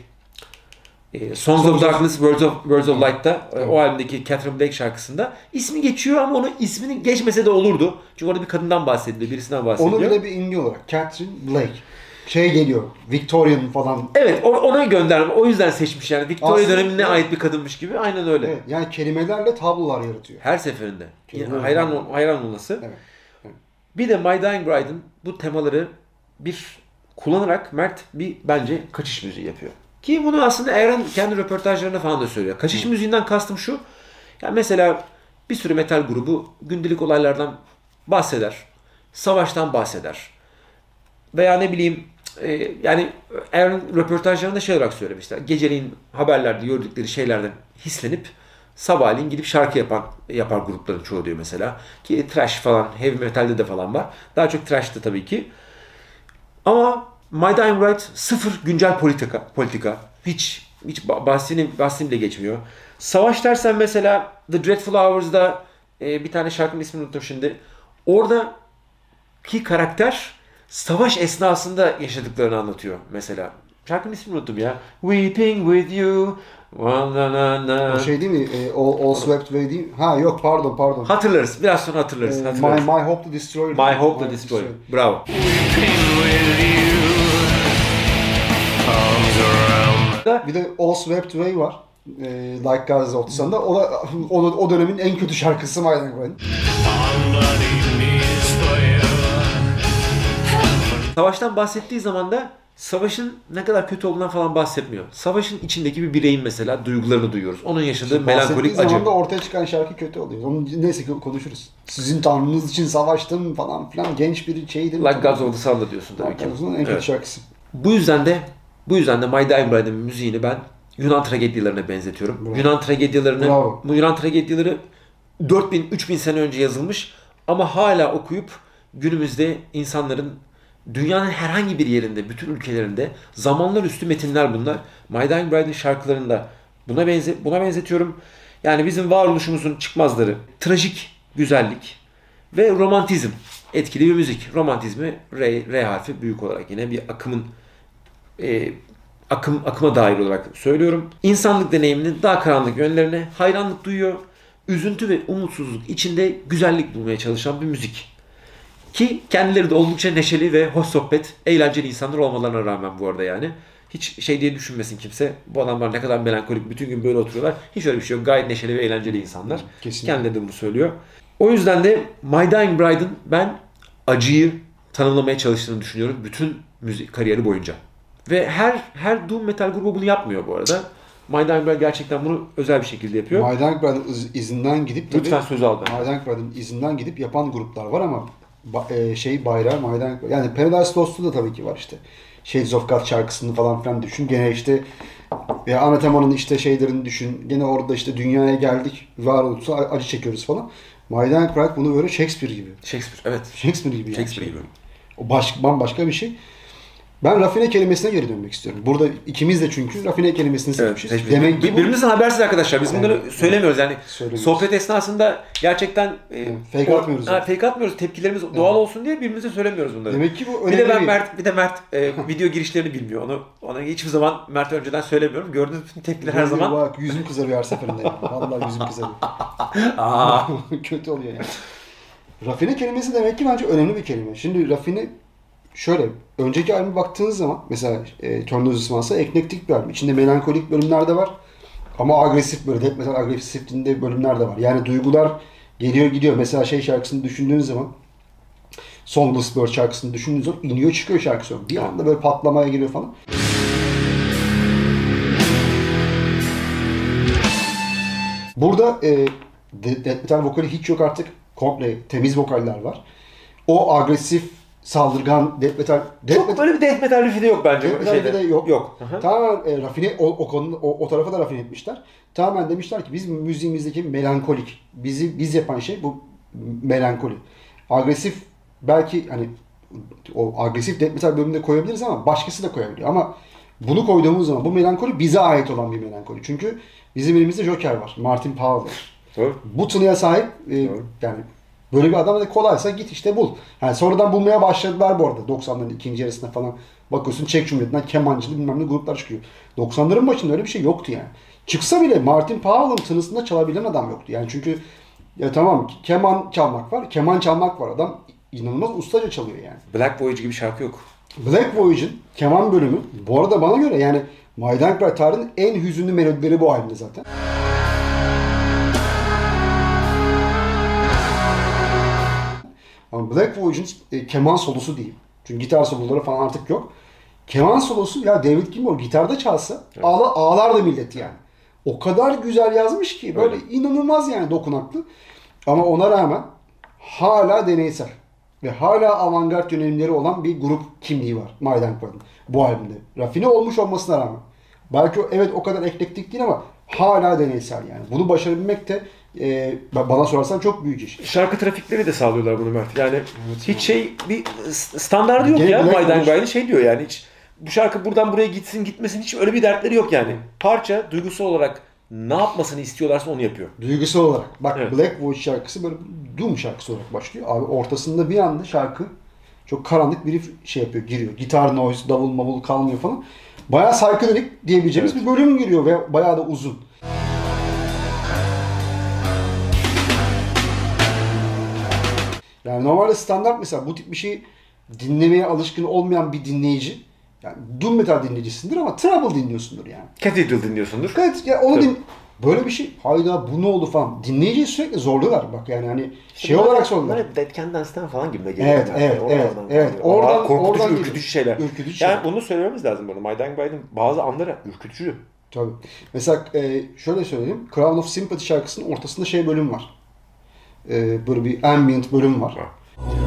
e, Songs of Darkness, Words of Words of Light'ta e, o albümdeki Catherine Blake şarkısında ismi geçiyor ama onun ismini geçmese de olurdu. Çünkü orada bir kadından bahsediliyor, birisinden bahsediliyor. Onu bile bir imge olarak. Catherine Blake. Şey geliyor. Victorian falan. Evet, ona gönderme. O yüzden seçmiş yani. Victoria Aslında, dönemine evet. ait bir kadınmış gibi. Aynen öyle. Evet, yani kelimelerle tablolar yaratıyor. Her seferinde. Kelime hayran hayran olması. Evet. Evet. Bir de My Dying Bride'ın bu temaları bir kullanarak Mert bir bence kaçış müziği yapıyor. Ki bunu aslında Aaron kendi röportajlarında falan da söylüyor. Kaçış Hı. müziğinden kastım şu. Yani mesela bir sürü metal grubu gündelik olaylardan bahseder. Savaştan bahseder. Veya ne bileyim e, yani Aaron röportajlarında şey olarak söylemişler. Geceliğin haberlerde gördükleri şeylerden hislenip sabahleyin gidip şarkı yapan yapar grupların çoğu diyor mesela. Ki thrash falan, heavy metalde de falan var. Daha çok thrash'tı tabii ki. Ama My Dying Bride sıfır güncel politika. politika. Hiç hiç bahsini, bahsini bile geçmiyor. Savaş dersen mesela The Dreadful Hours'da e, bir tane şarkının ismini unuttum şimdi. Oradaki karakter savaş esnasında yaşadıklarını anlatıyor mesela. Şarkının ismini unuttum ya. Weeping with you. O şey değil mi? E, all, all Swept Away değil mi? Ha yok pardon pardon. Hatırlarız. Biraz sonra hatırlarız. E, hatırlarız. My, my Hope to Destroy. My Hope to Destroy. Bravo. Bir de All Swept Away var. E, Like God's Old Son'da. O da o, o dönemin en kötü şarkısı My Dying Bride'in. Savaştan bahsettiği zaman da savaşın ne kadar kötü olduğundan falan bahsetmiyor. Savaşın içindeki bir bireyin mesela duygularını duyuyoruz. Onun yaşadığı Şimdi melankolik acı. zaman da ortaya çıkan şarkı kötü oluyor. Onu neyse ki konuşuruz. Sizin tanrınız için savaştım falan filan genç bir şeydi. Like God's Old Son'da diyorsun tabii ki. Like en kötü evet. şarkısı. Bu yüzden de bu yüzden de My Dying Bride'ın müziğini ben Yunan tragedyalarına benzetiyorum. Bravo. Yunan tragedyalarını Bravo. bu Yunan tragedyaları dört bin üç bin sene önce yazılmış ama hala okuyup günümüzde insanların dünyanın herhangi bir yerinde, bütün ülkelerinde zamanlar üstü metinler bunlar. My Dying Bride'in şarkılarında buna benze buna benzetiyorum. Yani bizim varoluşumuzun çıkmazları, trajik güzellik ve romantizm etkili bir müzik. Romantizmi R, R harfi büyük olarak yine bir akımın e, akım akıma dair olarak söylüyorum. İnsanlık deneyiminin daha karanlık yönlerine hayranlık duyuyor. Üzüntü ve umutsuzluk içinde güzellik bulmaya çalışan bir müzik. Ki kendileri de oldukça neşeli ve hoş sohbet, eğlenceli insanlar olmalarına rağmen bu arada yani. Hiç şey diye düşünmesin kimse. Bu adamlar ne kadar melankolik, bütün gün böyle oturuyorlar. Hiç öyle bir şey yok. Gayet neşeli ve eğlenceli insanlar. Kesinlikle. Kendileri de bunu söylüyor. O yüzden de My Dying Bride'ın ben acıyı tanımlamaya çalıştığını düşünüyorum. Bütün müzik kariyeri boyunca. Ve her her doom metal grubu bunu yapmıyor bu arada. My Dying Bride gerçekten bunu özel bir şekilde yapıyor. My Dying Bride'ın izinden gidip tabii, lütfen sözü al ben. My Dying Bride'ın izinden gidip yapan gruplar var ama ba- e, şey bayrağı My Dying Bride. Yani Paradise Lost'u da tabii ki var işte. Shades of God şarkısını falan filan düşün. Gene işte ya Anathema'nın işte şeylerini düşün. Gene orada işte dünyaya geldik. Varoluşsa acı çekiyoruz falan. My Dying Bride bunu böyle Shakespeare gibi. Shakespeare, evet. Shakespeare gibi. Shakespeare yani. gibi. O baş, bambaşka bir şey. Ben rafine kelimesine geri dönmek istiyorum. Burada ikimiz de çünkü rafine kelimesini seçmişiz. Evet, Demek ki bu... Birbirimizden habersiz arkadaşlar. Biz bunları Evet. söylemiyoruz yani. Söylemiyoruz. Sohbet esnasında gerçekten Evet, fake atmıyoruz Ha, yani. fake atmıyoruz. Tepkilerimiz doğal olsun diye birbirimize söylemiyoruz bunları. Demek ki bu bir de ben önemli. Mert, bir de Mert e, video girişlerini bilmiyor. Onu ona hiçbir zaman Mert önceden söylemiyorum. Gördüğünüz bütün tepkiler her zaman. Bak yüzüm kızarıyor her seferinde. Yani. Vallahi yüzüm kızarıyor. Aa. Kötü oluyor yani. Rafine kelimesi demek ki bence önemli bir kelime. Şimdi rafine şöyle, önceki albüme baktığınız zaman mesela e, Turn the Smans'a eklektik bir albüm. İçinde melankolik bölümler de var. Ama agresif böyle death metal agresifliğinde bölümler de var. Yani duygular geliyor gidiyor. Mesela şey şarkısını düşündüğünüz zaman Songless Bird şarkısını düşündüğünüz zaman iniyor çıkıyor şarkı sonra. Bir anda böyle patlamaya giriyor falan. Burada e, death metal vokali hiç yok artık. Komple temiz vokaller var. O agresif, saldırgan death metal... Death Çok metal, böyle bir death metal riff'i de yok bence. death metal'de de yok. Yok. Hı-hı. Tamamen e, rafine, o, o, konu, o, o tarafa da rafine etmişler. Tamamen demişler ki biz müziğimizdeki melankolik, bizi biz yapan şey bu melankoli. Agresif belki hani o agresif death metal bölümünde koyabiliriz ama başkası da koyabiliyor. Ama bunu koyduğumuz zaman bu melankoli bize ait olan bir melankoli. Çünkü bizim elimizde Joker var. Martin Powell var. Doğru. Bu tınıya sahip e, yani böyle bir adam da kolaysa git işte bul. Yani sonradan bulmaya başladılar bu arada. doksanların ikinci yarısında falan bakıyorsun Çek Cumhuriyeti'nden kemancılı bilmem ne gruplar çıkıyor. doksanların başında öyle bir şey yoktu yani. Çıksa bile Martin Powell'ın tınısında çalabilen adam yoktu. Yani çünkü ya tamam keman çalmak var, keman çalmak var. Adam inanılmaz ustaca çalıyor yani. Black Voyage gibi şarkı yok. Black Voyage'in keman bölümü bu arada bana göre yani My Dying Bride tarihinin en hüzünlü melodileri bu halinde zaten. Ama Black Voyage'in e, keman solosu diyeyim. Çünkü gitar soloları falan artık yok. Keman solosu ya David Gilmour gitarda çalsa evet. ağla, ağlar da millet yani. O kadar güzel yazmış ki böyle evet. inanılmaz yani dokunaklı. Ama ona rağmen hala deneysel ve hala avantgard yönelimleri olan bir grup kimliği var My Dying Bride'ın bu albümde. Rafine olmuş olmasına rağmen. Belki evet o kadar eklektik değil ama hala deneysel yani. Bunu başarabilmek de e, bana sorarsan çok büyük iş. Şarkı trafikleri de sağlıyorlar bunu Mert. Yani evet. hiç şey bir standardı yok Gene ya. My Dying Bride'ın şey diyor yani hiç bu şarkı buradan buraya gitsin gitmesin hiç öyle bir dertleri yok yani. Parça duygusal olarak ne yapmasını istiyorlarsa onu yapıyor. Duygusal olarak. Bak evet. Black Voyage şarkısı böyle Doom şarkısı olarak başlıyor. Abi ortasında bir anda şarkı çok karanlık bir şey yapıyor, giriyor. Gitar noise, davul mavul kalmıyor falan. Bayağı psychedelic diyebileceğimiz evet. bir bölüm giriyor ve bayağı da uzun. Yani normalde standart mesela bu tip bir şeyi dinlemeye alışkın olmayan bir dinleyici, yani Doom Metal dinleyicisindir ama Trouble dinliyorsundur yani. Cathedral dinliyorsundur. Evet, ya onu din böyle bir şey, hayda bu ne oldu falan. Dinleyiciyi sürekli zorluyorlar bak yani hani işte şey olarak zorluyorlar. Bunlar Dead Can Dance'ten falan gibi geliyor. Evet, evet, yani. evet, evet. Oradan, oradan korkutucu, oradan ürkütücü şeyler. Ürkütücü yani şeyler. bunu söylememiz lazım burada. My Dying Bride'ın bazı anları ürkütücü. Tabii. Mesela e, şöyle söyleyeyim. Crown of Sympathy şarkısının ortasında şey bölüm var. E, böyle bir ambient bölüm var. Ha.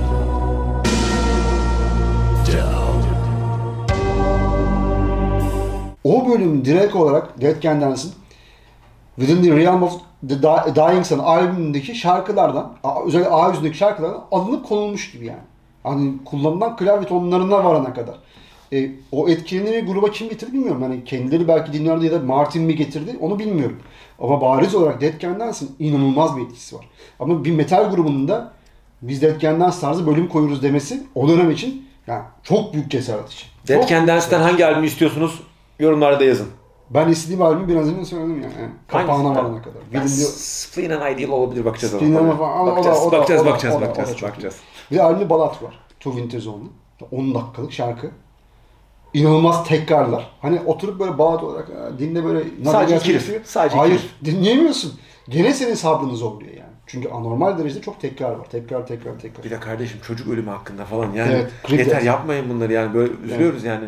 O bölüm direkt olarak Dead Can Dance'ın Within the Realm of the Dying Sun albümündeki şarkılardan, özellikle A yüzündeki şarkılardan alınıp konulmuş gibi yani. Hani kullanılan klavye tonlarına varana kadar. E, o etkinliği gruba kim getirdi bilmiyorum. Yani kendileri belki dinliyordu ya da Martin mi getirdi onu bilmiyorum. Ama bariz olarak Dead Can Dance'ın inanılmaz bir etkisi var. Ama bir metal grubunun da biz Dead Can Dance tarzı bölüm koyuyoruz demesi o dönem için yani çok büyük cesaret için. Dead Can Dance'ten hangi albümü istiyorsunuz? Yorumlarda yazın. Ben istediğim albümü biraz önce söyledim ya. Yani. Kapağına varana kadar. Ben Spleen and Ideal olabilir bakacağız. Spleen falan. Bakacağız, o da, bakacağız, o da, bakacağız, o da, bakacağız, o da, o da bakacağız. Bir de albümde balat var. Two Winters Only. on dakikalık şarkı. İnanılmaz tekrarlar. Hani oturup böyle balat olarak dinle böyle sadece iki riff. Sadece Hayır, iki riff. dinleyemiyorsun. Gene senin sabrını zorluyor yani. Çünkü anormal derecede çok tekrar var. Tekrar, tekrar, tekrar. Bir de kardeşim çocuk ölümü hakkında falan yani. Evet, yeter yapmayın bunları yani böyle üzülüyoruz yani.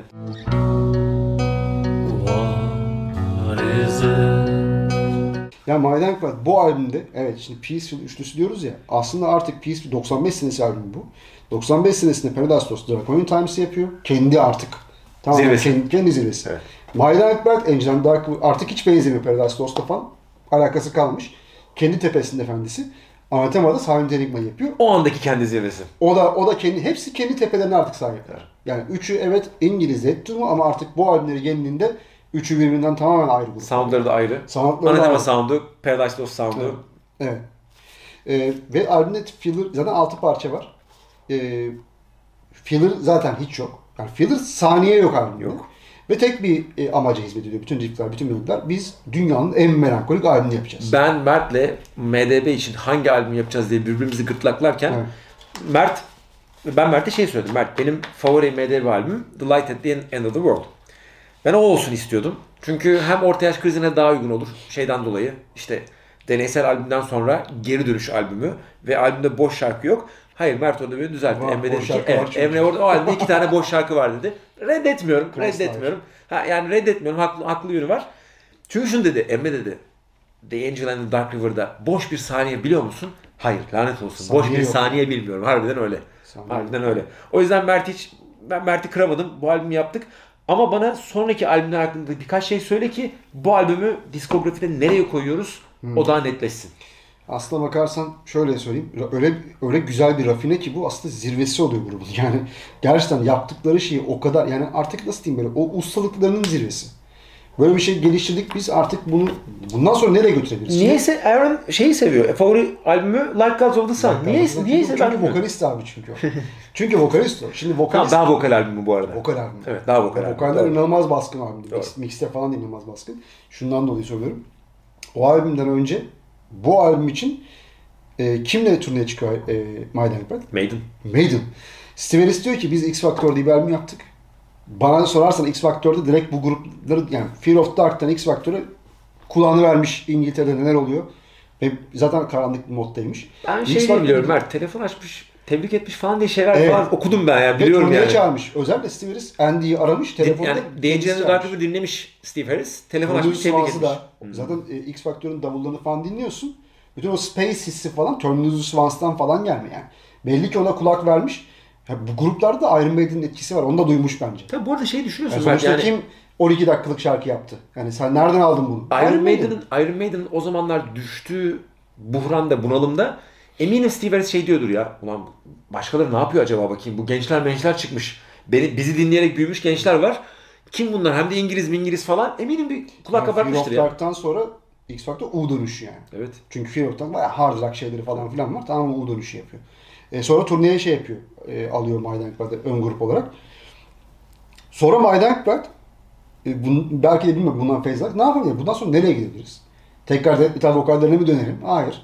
Ya My Dying Bride bu albümde evet şimdi Peaceful üçlüsü diyoruz ya aslında artık Peaceful doksan beş senesi albüm bu. doksan beş senesinde Paradise Lost Draconian Times'ı yapıyor. Kendi artık. Tamam, zirvesi. Kendi, kendi zirvesi. Evet. My Dying Bride, Angel and Dark artık hiç benzemiyor Paradise Lost'ta falan. Alakası kalmış. Kendi tepesinin efendisi. Anathema'da Silent Enigma yapıyor. O andaki kendi zirvesi. O da o da kendi hepsi kendi tepelerine artık sahipler. Yani üçü evet İngiliz Zeptumu ama artık bu albümleri geldiğinde üçü birbirinden tamamen ayrı grup. Soundları da ayrı. Soundları da Anathema ayrı. sound'u, Paradise Lost sound'u. Evet. Evet. Ee, ve albümde filler zaten altı parça var. Ee, filler zaten hiç yok. Yani filler saniye yok albümde. Yok. Ve tek bir e, amaca hizmet ediyor. Bütün riffler, bütün melodiler. Biz dünyanın en melankolik albümünü yapacağız. Ben Mert'le M D B için hangi albüm yapacağız diye birbirimizi gırtlaklarken Evet. Mert, ben Mert'e şey söyledim. Mert, benim favori M D B albümüm The Light at the End of the World. Ben o olsun istiyordum. Çünkü hem orta yaş krizine daha uygun olur. Şeyden dolayı işte deneysel albümden sonra geri dönüş albümü ve albümde boş şarkı yok. Hayır, Mert orada beni düzeltti. Var, Emre boş dedi ki şarkı var evet, çünkü. Emre orada o albümde iki tane boş şarkı var dedi. Reddetmiyorum, Crossfire. reddetmiyorum. Ha, yani reddetmiyorum, haklı, haklı yönü var. Çünkü şunu dedi, Emre dedi. The Angel and the Dark River'da boş bir saniye biliyor musun? Hayır, lanet olsun. Saniye boş bir yok. saniye bilmiyorum. Harbiden öyle. Saniye Harbiden öyle. O yüzden Mert hiç, ben Mert'i kıramadım. Bu albümü yaptık. Ama bana sonraki albümler hakkında birkaç şey söyle ki bu albümü diskografide nereye koyuyoruz o daha netleşsin. Aslına bakarsan şöyle söyleyeyim. Öyle öyle güzel bir rafine ki bu aslında zirvesi oluyor grubun. Yani gerçekten yaptıkları şeyi o kadar yani artık nasıl diyeyim böyle o ustalıklarının zirvesi. Böyle bir şey geliştirdik biz artık bunu bundan sonra nereye götürebiliriz? Niyeyse Aaron şeyi seviyor. Favori albümü Like Gods of the Sun. Niyeyse, Çünkü- niyeyse ben Çünkü vokalist abi çünkü o. Çünkü vokalist o. Şimdi Tamam, vokalist daha vokal albümü bu arada. vokal albüm. Evet, daha vokal albümü. Vokaller Doğru. inanılmaz baskın albümdü. Doğru. Mix, mixte falan da inanılmaz baskın. Şundan dolayı söylüyorum. O albümden önce bu albüm için e, kimle turneye çıkıyor e, My Dying Bride? Maiden. Maiden. Steve Harris diyor ki biz X Factor diye bir albüm yaptık. Bana sorarsan X Factor'da direkt bu grupları yani Fear of Dark'tan X Factor'a kulağını vermiş İngiltere'de neler oluyor. Ve zaten karanlık bir moddaymış. Ben X şey Factor- biliyorum Mert. Telefon açmış, tebrik etmiş falan diye şeyler Evet. falan okudum ben ya. Ve Biliyorum turneye yani. çağırmış. Özellikle Steve Harris Andy'yi aramış. Telefonda Yani The Angel and the Dark çağırmış. River'ı dinlemiş Steve Harris. Telefon Produce açmış, tebrik Swans'ı etmiş. da. Zaten e, X Factor'ın davullarını falan dinliyorsun. Bütün o space hissi falan Terminus Swans'tan falan gelme yani. Belli ki ona kulak vermiş. Ya bu gruplarda Iron Maiden'in etkisi var. Onu da duymuş bence. Tabii bu arada şey Yani düşünüyorsun Mert, sonuçta yani kim on iki dakikalık şarkı yaptı? Yani sen nereden aldın bunu? Iron Maiden'ın Iron Maiden'ın o zamanlar düştüğü buhranda, bunalımda eminim Steve Harris şey diyordur ya. Ulan başkaları ne yapıyor acaba bakayım. Bu gençler gençler çıkmış. Beni, bizi dinleyerek büyümüş gençler var. Kim bunlar? Hem de İngiliz mi İngiliz falan. Eminim bir kulak Yani kabartmıştır Fear ya. of Dark'tan sonra X Factor U dönüşü yani. Evet. Çünkü Fear of Dark bayağı hard rock şeyleri falan filan var. Tamam U dönüşü yapıyor. E, sonra turneye şey yapıyor. E, alıyor My Dying Bride ön grup olarak. Sonra My Dying Bride e, bun, belki de bilmiyorum bundan feyz aldık. Ne yapalım? Bundan sonra nereye gidebiliriz? Tekrar death metal vokallerine mi dönelim? Hayır.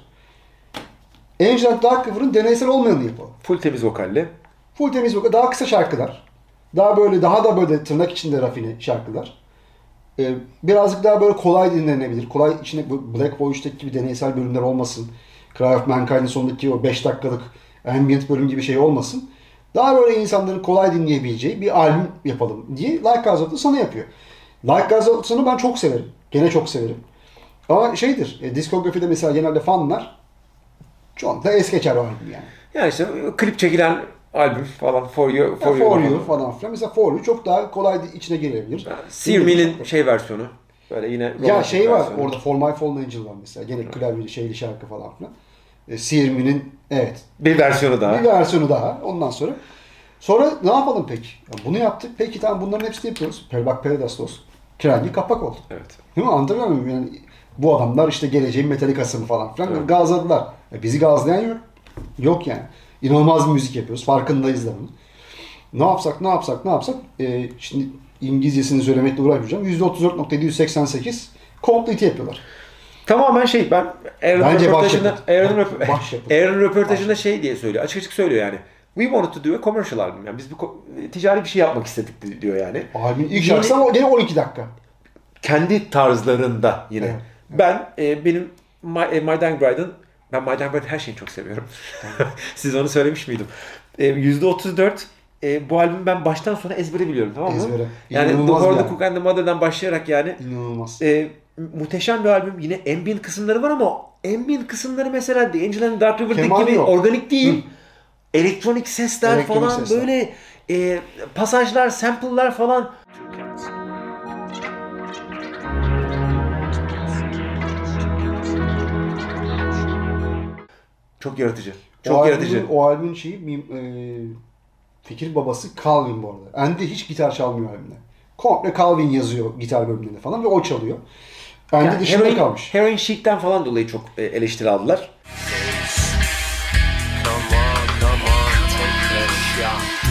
Angel and Dark River'ın deneysel olmayanını yapalım. Full temiz vokalle. Full temiz vokal, daha kısa şarkılar. Daha böyle, daha da böyle tırnak içinde rafine şarkılar. Ee, birazcık daha böyle kolay dinlenebilir. Kolay içinde bu Black Voyage'daki gibi deneysel bölümler olmasın. Cry of Mankind'in sonundaki o beş dakikalık ambient bölüm gibi şey olmasın. Daha böyle insanların kolay dinleyebileceği bir albüm yapalım diye Like Gods of the Sun'ı yapıyor. Like Gods of the Sun'ı ben çok severim. Gene çok severim. Ama şeydir, e, diskografide mesela genelde fanlar çoğunlukla es geçer o albüm yani. Yani işte klip çekilen albüm falan. For You, For, For for You. You falan filan. Mesela For You çok daha kolay içine girebilir. Sear Me'nin şey versiyonu. Böyle yine Ya romantik şey var versiyonu. orada For My Fallen Angel var mesela. Gene klavyeli şeyli şarkı falan filan. E, Sear Me'nin evet Bir versiyonu daha. bir versiyonu daha ondan sonra. Sonra ne yapalım peki? Ya bunu yaptık. Peki tamam bunların hepsini yapıyoruz. Per bak Paradise Lost. Trendy kapak oldu. Evet. Değil mi? Anlatabiliyor muyum? Yani bu adamlar işte geleceğin Metallica'sı mı falan filan Evet. gazladılar. E, bizi gazlayan yok. Yok yani. İnanılmaz bir müzik yapıyoruz. Farkındayız da bunun. Ne yapsak, ne yapsak, ne yapsak? Ee, şimdi İngilizcesini söylemekle uğraşmayacağım. yüzde otuz dört nokta yedi yüz seksen sekiz complete yapıyorlar. Tamamen şey ben Aaron'ın Bence röportajında başyapıt. Aaron'ın Bak- röp- başyapıt. Aaron'ın röportajında şey diye söylüyor. Açık açık söylüyor yani. We wanted to do a commercial album. Yani biz bir ko- ticari bir şey yapmak istedik diyor yani. Albümün ilk Yeni- şarkısı ama gene on iki dakika. Kendi tarzlarında yine. Evet. Ben e, benim My, e, My Dying Bride'ın ben My Dying Bride her şeyini çok seviyorum. Siz onu söylemiş miydim? E, yüzde otuz dört e, bu albümü ben baştan sona ezbere biliyorum, tamam mı? Ezbere. Yani The İnanılmaz Horde, bir The albüm. Cook and the Mother'dan başlayarak yani İnanılmaz. e, muhteşem bir albüm. Yine ambient kısımları var ama ambient kısımları mesela The Angel and the Dark River'daki Keman gibi yok. organik değil. Elektronik sesler Elektronik falan sesler. böyle e, pasajlar, sample'lar falan. Çok yaratıcı. O Çok albümün, yaratıcı. o albümün şeyi mim- e, fikir babası Calvin bu arada. Andy hiç gitar çalmıyor albümde. Komple Calvin yazıyor gitar bölümlerinde falan ve o çalıyor. Andy Yani dışında heroin, kalmış. Heroin Chic'ten falan dolayı çok e, eleştiri aldılar. Come on, come on, take that shot.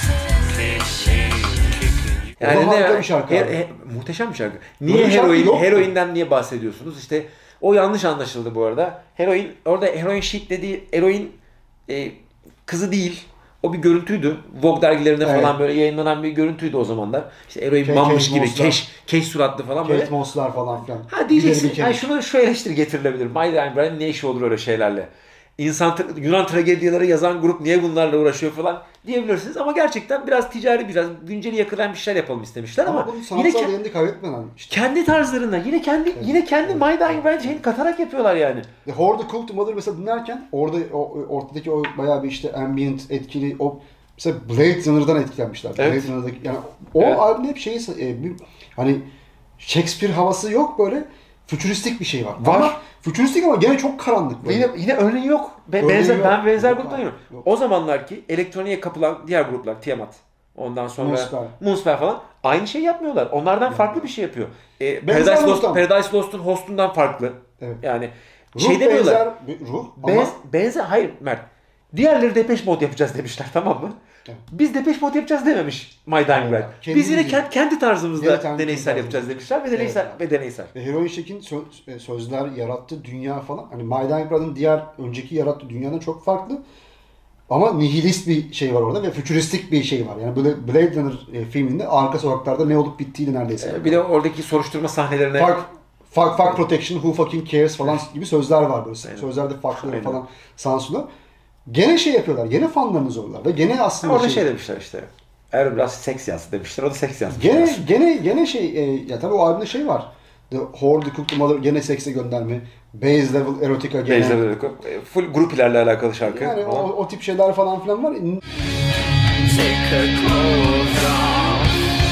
Yani O da ne harika bir şarkı he- abi. he- muhteşem bir şarkı. Böyle Niye bir şarkı heroin yoktu. heroinden niye bahsediyorsunuz? İşte o yanlış anlaşıldı bu arada. Heroin orada Heroin Chic dediği eroin e, kızı değil. O bir görüntüydü. Vogue dergilerinde Evet. falan böyle yayınlanan bir görüntüydü o zamanlar. İşte eroin Ke- mammış Kate gibi Moss'lar. keş keş suratlı falan böyle. Kate Moss'lar falan filan. Ha Bir diyeceksin. deri bir Ay kemik. şunu şu eleştiri getirilebilir. My Dying Bride ne işi olur öyle şeylerle? İnsan tra- Yunan tragedyaları yazan grup niye bunlarla uğraşıyor falan diyebilirsiniz ama gerçekten biraz ticari biraz günceli yakılan bir şeyler yapalım istemişler ama, Ama bunun yine sanatsal ke- değerini kaybetmeden işte. kendi tarzlarına yine kendi yine kendi My Dying Bride şeyini katarak yapıyorlar yani. The Horde Cooked Mother mesela dinlerken orada o, ortadaki o bayağı bir işte ambient etkili o mesela Blade Runner'dan etkilenmişler. Evet. Blade Runner'daki yani o Evet. albümde hep şeyi e, bir, hani Shakespeare havası yok böyle fütüristik bir şey var. Var. Ama fütüristik ama gene çok karanlık böyle. Yine, yine örneği yok. Be- Örneği benzer, yok. Ben benzer Yok gruptan abi, yok. yok. O zamanlarki elektroniğe kapılan diğer gruplar Tiamat. Ondan sonra Moonspell. Moonspell falan aynı şey yapmıyorlar. Onlardan farklı bir şey yapıyor. Ee, Benzer Paradise Lost, gruptan. Paradise Lost'un hostundan farklı. Evet. Yani Ruh şey demiyorlar. benzer bir ruh ama Benz, benzer hayır Mert. Diğerleri Depeche Mode yapacağız demişler tamam mı? Evet. Biz Depeche Mode yapacağız dememiş My Dying Bride. Kendimiz Biz yine gibi. kendi, kendi tarzımızda Yine kendi deneysel tarzımızda. yapacağız demişler ve deneysel Evet. ve deneysel. ve Heroin Chick'in sö- e, sözler yarattığı dünya falan hani My Dying Bride'ın diğer önceki yarattığı dünyadan çok farklı. Ama nihilist bir şey var orada ve fütüristik bir şey var. Yani Bla- Blade Runner e, filminde arka sokaklarda ne olup bittiğini neredeyse. Ee, Bir de oradaki soruşturma sahnelerine Fuck, fuck, fuck protection, who fucking cares falan gibi sözler var böyle. Aynen. Sözlerde farklı Aynen. falan sansürler. Gene şey yapıyorlar. Gene fanlarını zorlar ve gene aslında orada şey demişler işte. Eğer biraz seks yazsın demişler. O da seks yazmış. Gene biraz. gene gene şey e, ya tabii o albümde şey var. The Horde the Cooked Mother gene sekse gönderme. Base Level Erotica gene. Beyzde böyle e, full grupilerle alakalı şarkı. Yani o, falan. o tip şeyler falan filan var. Take her clothes off.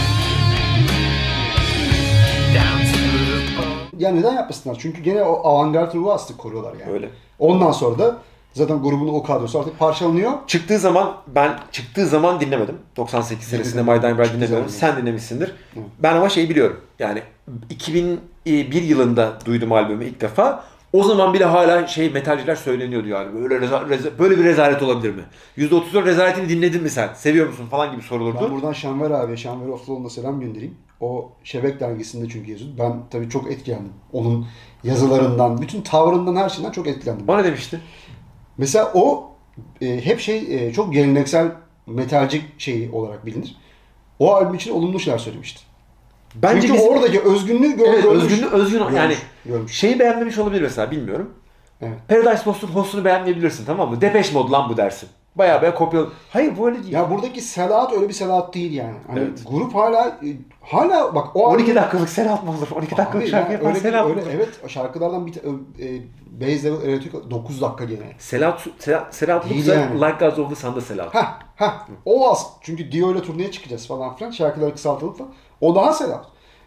Down to the bone. Yani neden yapmasınlar? Çünkü gene o avantgard ruhu aslında koruyorlar yani. Öyle. Ondan sonra da zaten grubun o kadrosu artık parçalanıyor. Çıktığı zaman ben çıktığı zaman dinlemedim. doksan sekiz senesinde Dinledim. My Dying Bride Çıktığı dinlemedim. zaman. Sen dinlemişsindir. Ben ama şeyi biliyorum. Yani iki bin bir yılında duydum albümü ilk defa. O zaman bile hala şey metalciler söyleniyordu yani. Böyle reza- reza- böyle bir rezalet olabilir mi? yüzde otuz dört rezaletini dinledin mi sen? Seviyor musun falan gibi Ben sorulurdu. buradan Şanver abiye, Şanver Ofluoğlu'na selam göndereyim. O Şebek dergisinde çünkü yazıyordu. Ben tabii çok etkilendim. Onun yazılarından, bütün tavrından, her şeyden çok etkilendim. Bana demişti. Mesela o e, hep şey e, çok geleneksel metalci şeyi olarak bilinir. O albüm için olumlu şeyler söylemişti. Bence Çünkü bizim- oradaki özgünlüğü gör, Evet, görmüş. özgün, özgün Görmüş, yani görmüş. şeyi beğenmemiş olabilir mesela bilmiyorum. Evet. Paradise Lost'un hostunu beğenmeyebilirsin tamam mı? Depeche Mode lan bu dersin. Bayağı bayağı kopyalı. Hayır bu öyle değil. Ya buradaki Selahat öyle bir Selahat değil yani. Hani Evet. grup hala e, hala bak o on iki albüm- dakikalık Serhat mı olur? on iki dakikalık Abi şarkı ya, yapan öyle, Serhat mı öyle, olur? evet şarkılardan bir ta- e, Base Level Erotica dokuz dakika gene. Serhat, Serhat, Serhat Değil Luksa, yani. Like Gods of the Sun'da Serhat. Ha ha o az. Çünkü Dio ile turneye çıkacağız falan filan. Şarkıları kısaltılıp falan. O daha Selahat.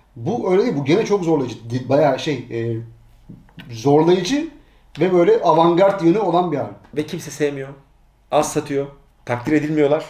Bu öyle değil. Bu gene çok zorlayıcı. Di- Bayağı şey e, zorlayıcı ve böyle avantgard yönü olan bir albüm. Ve kimse sevmiyor. Az satıyor. Takdir edilmiyorlar.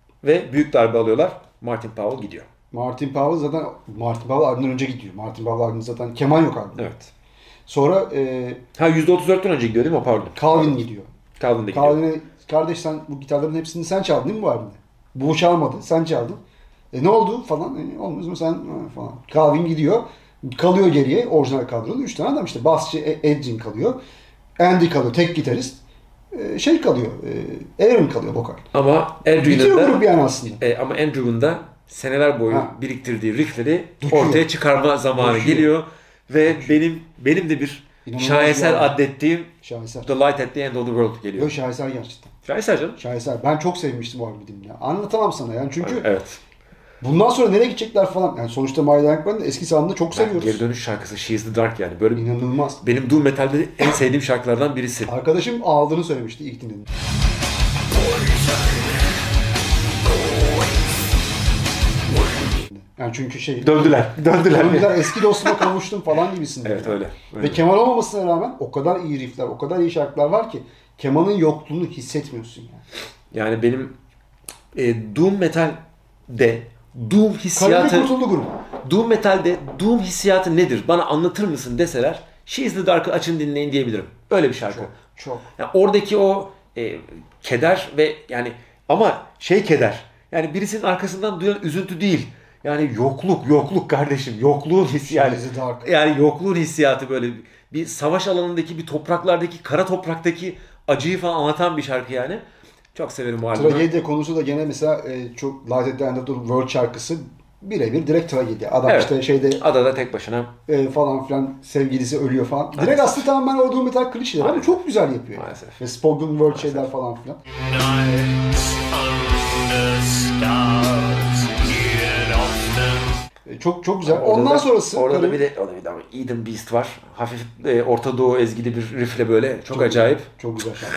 Ve büyük darbe alıyorlar. Martin Powell gidiyor. Martin Powell zaten Martin Powell albümden önce gidiyor. Martin Powell albümde zaten keman yok albümde. Evet. Sonra e, Ha yüzde otuz dörtten önce gidiyor değil mi o pardon? Calvin gidiyor. Calvin de gidiyor. Calvin'e kardeş sen bu gitarların hepsini sen çaldın değil mi bu albümde? Bu çalmadı. Sen çaldın. E ne oldu falan. E, olmaz mı sen ha, falan. Calvin gidiyor. Kalıyor geriye orijinal kadronun. Üç tane adam işte. Basçı E- Edgin kalıyor. Andy kalıyor. Tek gitarist. E, şey kalıyor. E, Aaron kalıyor vokal. Ama Andrew'un Bitiyor da grup yani aslında. e, ama Andrew'un da seneler boyu Ha. biriktirdiği riffleri Döküyor. ortaya çıkarma zamanı Döküyor. geliyor ve benim benim de bir İnanılmaz şaheser bir albüm. adettiğim Şaheser. The Light at the End of the World geliyor. Yok şaheser gerçekten. Şaheser canım. Şaheser. Ben çok sevmiştim o albümü ya. Anlatamam sana yani. Çünkü Evet. bundan sonra nereye gidecekler falan. Yani sonuçta My Dying Bride eski sound'ını çok Ben seviyoruz. geri dönüş şarkısı She is the Dark yani. Böyle İnanılmaz. benim Doom Metal'de en sevdiğim şarkılardan birisi. Arkadaşım ağladığını söylemişti ilk dinlediğinde. Yani çünkü şey... Döndüler. Döndüler. Döndüler, eski dostuma kavuştum falan gibisin. Evet öyle. öyle. Ve kemal olmamasına rağmen o kadar iyi riffler, o kadar iyi şarkılar var ki. kemanın yokluğunu hissetmiyorsun yani. Yani benim e, Doom Metal'de Doom Kareli hissiyatı kurtuldu grup. Doom Metal'de Doom hissiyatı nedir? Bana anlatır mısın deseler She is the Dark'ı açın dinleyin diyebilirim. Öyle bir şarkı. Çok, çok. Yani oradaki o e, keder ve yani ama şey keder. Yani birisinin arkasından duyan üzüntü değil. Yani yokluk, yokluk kardeşim. Yokluğun hissi yani. She is the dark. Yani yokluğun hissiyatı böyle bir savaş alanındaki bir topraklardaki kara topraktaki acıyı falan anlatan bir şarkı yani. Çok severim o albümü. Tragedya konusu da gene mesela e, çok Light at the End of the World şarkısı birebir direkt tragedya. Adam Evet. işte şeyde Adada tek başına. e, falan filan sevgilisi ölüyor falan. Direkt aslında tamamen o Doom Metal klişeler ama çok güzel yapıyor. Maalesef. Ve spoken word şeyler falan filan. Nights under stars, yet often E, çok çok güzel. Orada Ondan da- sonrası orada da Kareli- bir de orada bir de Eden Beast var. Hafif e, Orta Doğu ezgili bir riffle böyle çok, acayip. Çok güzel şarkı.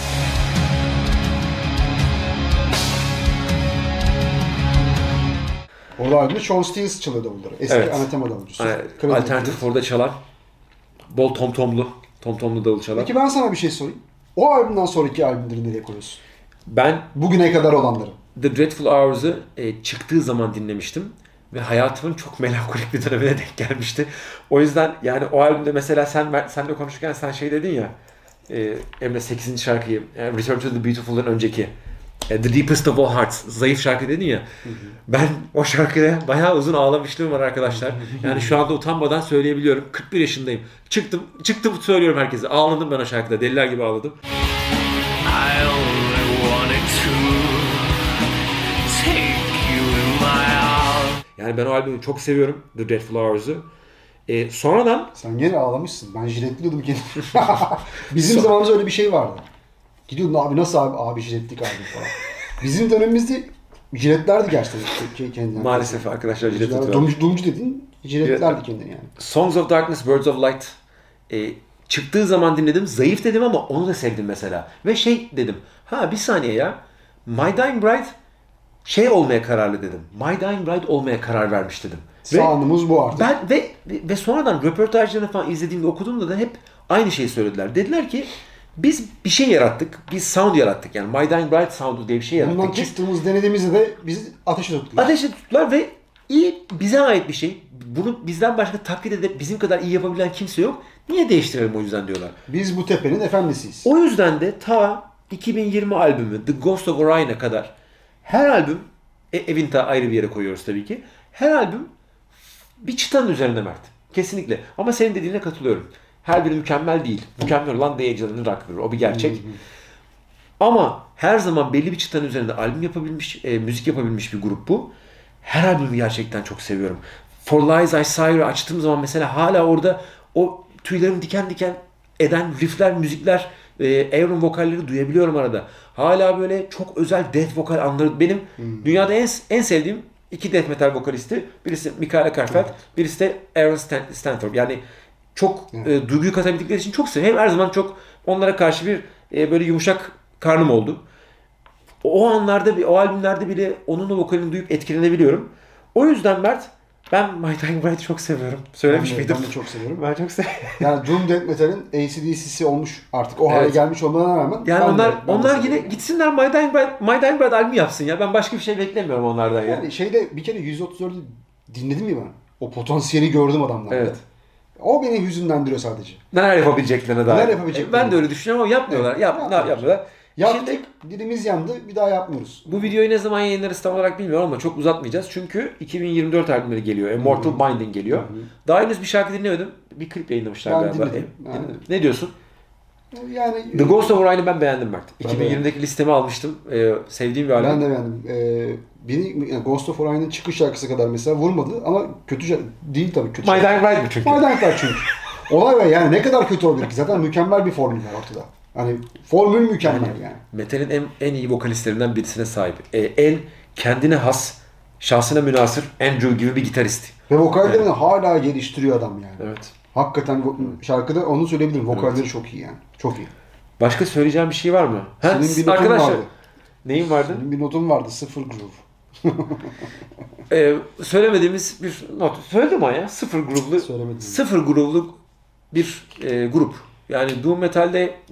Orada albümde Sean Steels çalıyor davulları. Eski Evet. Anathema davulcusu. Yani Kredi alternatif davulcu. orada çalan bol tom tomlu, tom tomlu davul çalan. Peki ben sana bir şey sorayım. O albümden sonraki albümleri nereye koyuyorsun? Ben Bugüne kadar olanları. The Dreadful Hours'ı e, çıktığı zaman dinlemiştim ve hayatımın çok melankolik bir dönemine denk gelmişti. O yüzden yani o albümde mesela sen senle konuşurken sen şey dedin ya, e, Emre sekizinci şarkıyı yani Return to the Beautiful'dan önceki e, The Deepest of All Hearts zayıf şarkı dedin ya. Ben o şarkıda bayağı uzun ağlamışlığım var arkadaşlar. Yani şu anda utanmadan söyleyebiliyorum. kırk bir yaşındayım. Çıktım çıktım söylüyorum herkese. Ağladım ben o şarkıda. Deliler gibi ağladım. I only wanted to take you in my arms. Yani ben o albümü çok seviyorum. The Dreadful Hours'ı. E, sonradan Sen gene ağlamışsın. Ben jiletliyordum kendimi. Bizim zamanımızda öyle bir şey vardı. Gidiyordun abi nasıl abi? Abi jiletlik abi falan. Bizim dönemimizde jiletlerdi gerçekten ke- kendinden. maalesef arkadaşlar jilet tutuyor. Dumcu, dumcu dedin jiletlerdi kendini yani. Songs of Darkness, Words of Light e, çıktığı zaman dinledim. Zayıf dedim ama onu da sevdim mesela. Ve şey dedim. Ha bir saniye ya. My Dying Bride şey olmaya kararlı dedim. My Dying Bride olmaya karar vermiş dedim. Ve Sound'umuz bu artık. ben ve ve sonradan röportajlarını falan izlediğimde okuduğumda da hep aynı şeyi söylediler. Dediler ki biz bir şey yarattık. Biz sound yarattık. Yani My Dying Bride sound'u diye bir şey yarattık. Bundan Biz çıktığımız denediğimizde de bizi ateşe tuttular. ateşe tuttular ve iyi bize ait bir şey. Bunu bizden başka taklit edip bizim kadar iyi yapabilen kimse yok. Niye değiştirelim o yüzden diyorlar. Biz bu tepenin efendisiyiz. O yüzden de ta iki bin yirmi albümü The Ghost of Orion'a kadar her albüm e, Evinta ayrı bir yere koyuyoruz tabii ki. Her albüm bir çıtanın üzerinde Mert. Kesinlikle. Ama senin dediğine katılıyorum. Her biri mükemmel değil. Mükemmel olan The Angel'ın Rock'dır. O bir gerçek. Ama her zaman belli bir çıtanın üzerinde albüm yapabilmiş, e, müzik yapabilmiş bir grup bu. Her albümü gerçekten çok seviyorum. For Lies I Sigh açtığım zaman mesela hala orada o tüylerim diken diken eden riffler, müzikler, e, Aaron vokalleri duyabiliyorum arada. Hala böyle çok özel death vokal anları. Benim dünyada en en sevdiğim iki death metal vokalisti. Birisi Mikael Karfeld, birisi de Aaron Stan- Stanthorpe. Yani çok e, duyguyu katabildikleri için çok seviyorum. Hem her zaman çok onlara karşı bir e, böyle yumuşak karnım oldu. O anlarda, bir, o albümlerde bile onun o vokalini duyup etkilenebiliyorum. O yüzden Mert, ben My Dying Bride'ı çok seviyorum. Söylemiş Ben de- miydim? ben de çok seviyorum. Ben çok seviyorum. Yani Doom Death Metal'in A C D C'si olmuş artık. O hale Evet. gelmiş olmalarına rağmen. Yani ben de- onlar ben de onlar seviyorum yine yani. gitsinler My Dying Bride, My Dying Bride albümü yapsın ya. Ben başka bir şey beklemiyorum onlardan ya. Yani şeyde bir kere yüz otuz dördü dinledim ya ben. O potansiyeli gördüm adamlarda. Evet. O beni hüzünlendiriyor sadece. Neler yapabileceklerine dair. Neler yapabileceklerine Ben de öyle düşünüyorum ama yapmıyorlar. Evet, Yap, ne yapmıyorlar. yapıyorlar? Yaptık, Şimdi dilimiz yandı, bir daha yapmıyoruz. bu videoyu ne zaman yayınlarız tam olarak bilmiyorum ama çok uzatmayacağız. Çünkü iki bin yirmi dört albümleri geliyor. Immortal Binding geliyor. Daha henüz bir şarkı dinlemedim. Bir klip yayınlamışlar Ben galiba. dinledim. E, Yani- dinledim. Ne diyorsun? Yani The Ghost of Orion'u ben beğendim Mert. Ben iki bin yirmideki listeme almıştım. Ee, sevdiğim bir albüm. ben de beğendim. Ee, beni yani Ghost of Orion'un çıkış şarkısı kadar mesela vurmadı ama kötü şarkı değil tabii kötü My şarkı. Dying Bride mi çünkü? My Dying Bride çünkü. Olay var yani ne kadar kötü olabilir ki? Zaten mükemmel bir formül var ortada. Hani formül mükemmel yani. Metal'in en, en iyi vokalistlerinden birisine sahip. Ee, en kendine has, şahsına münasır Andrew gibi bir gitarist. Ve vokallerini hala geliştiriyor adam yani. Evet. Hakikaten vo- şarkıda onu söyleyebilirim. Vokalleri çok iyi yani. Çok iyi. Başka söyleyeceğim bir şey var mı? Ha, Senin bir notun arkadaşlar, vardı. neyin vardı? Senin bir notun vardı. Sıfır groove. Ee, söylemediğimiz bir not. Söyledim ama ya. Sıfır grublu, Söylemedim. sıfır grublu bir e, grup. Yani Doom Metal'de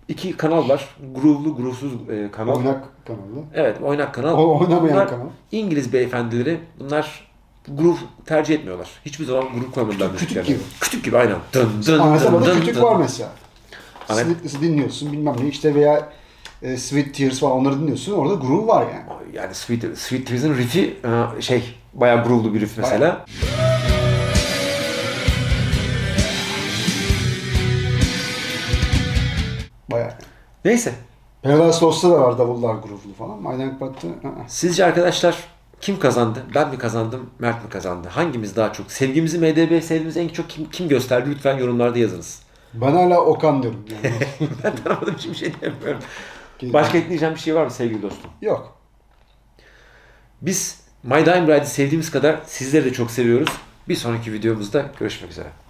iki kanal var. Groove'lu, groovesuz e, kanal. Oynak kanalı. Evet, oynak kanal. O- oynamayan Bunlar kanal. İngiliz beyefendileri. Bunlar groove tercih etmiyorlar. Hiçbir zaman groove koymadılar Kütük müziklerine. gibi. Kütük gibi aynen. Dın dın Ama mesela dın burada dın kütük dın. var mesela. Aynen. Sleepless'ı dinliyorsun bilmem ne işte veya e, Sweet Tears falan onları dinliyorsun. Orada groove var yani. Yani Sweet, Sweet Tears'ın riff'i e, şey bayağı groove'lu bir riff mesela. Bayağı. Neyse. Paradise Lost'ta da var davullar groove'lu falan. My Young Blood'da ı-ı. Sizce arkadaşlar kim kazandı? Ben mi kazandım? Mert mi kazandı? Hangimiz daha çok? Sevgimizi M D B sevgimizi en çok kim, kim gösterdi? Lütfen yorumlarda yazınız. Ben hala Okan diyorum. Yani. Ben tanımadığım için bir şey diyemiyorum. Başka ekleyeceğim bir şey var mı sevgili dostum? Yok. Biz My Dying Bride'i sevdiğimiz kadar sizleri de çok seviyoruz. Bir sonraki videomuzda görüşmek üzere.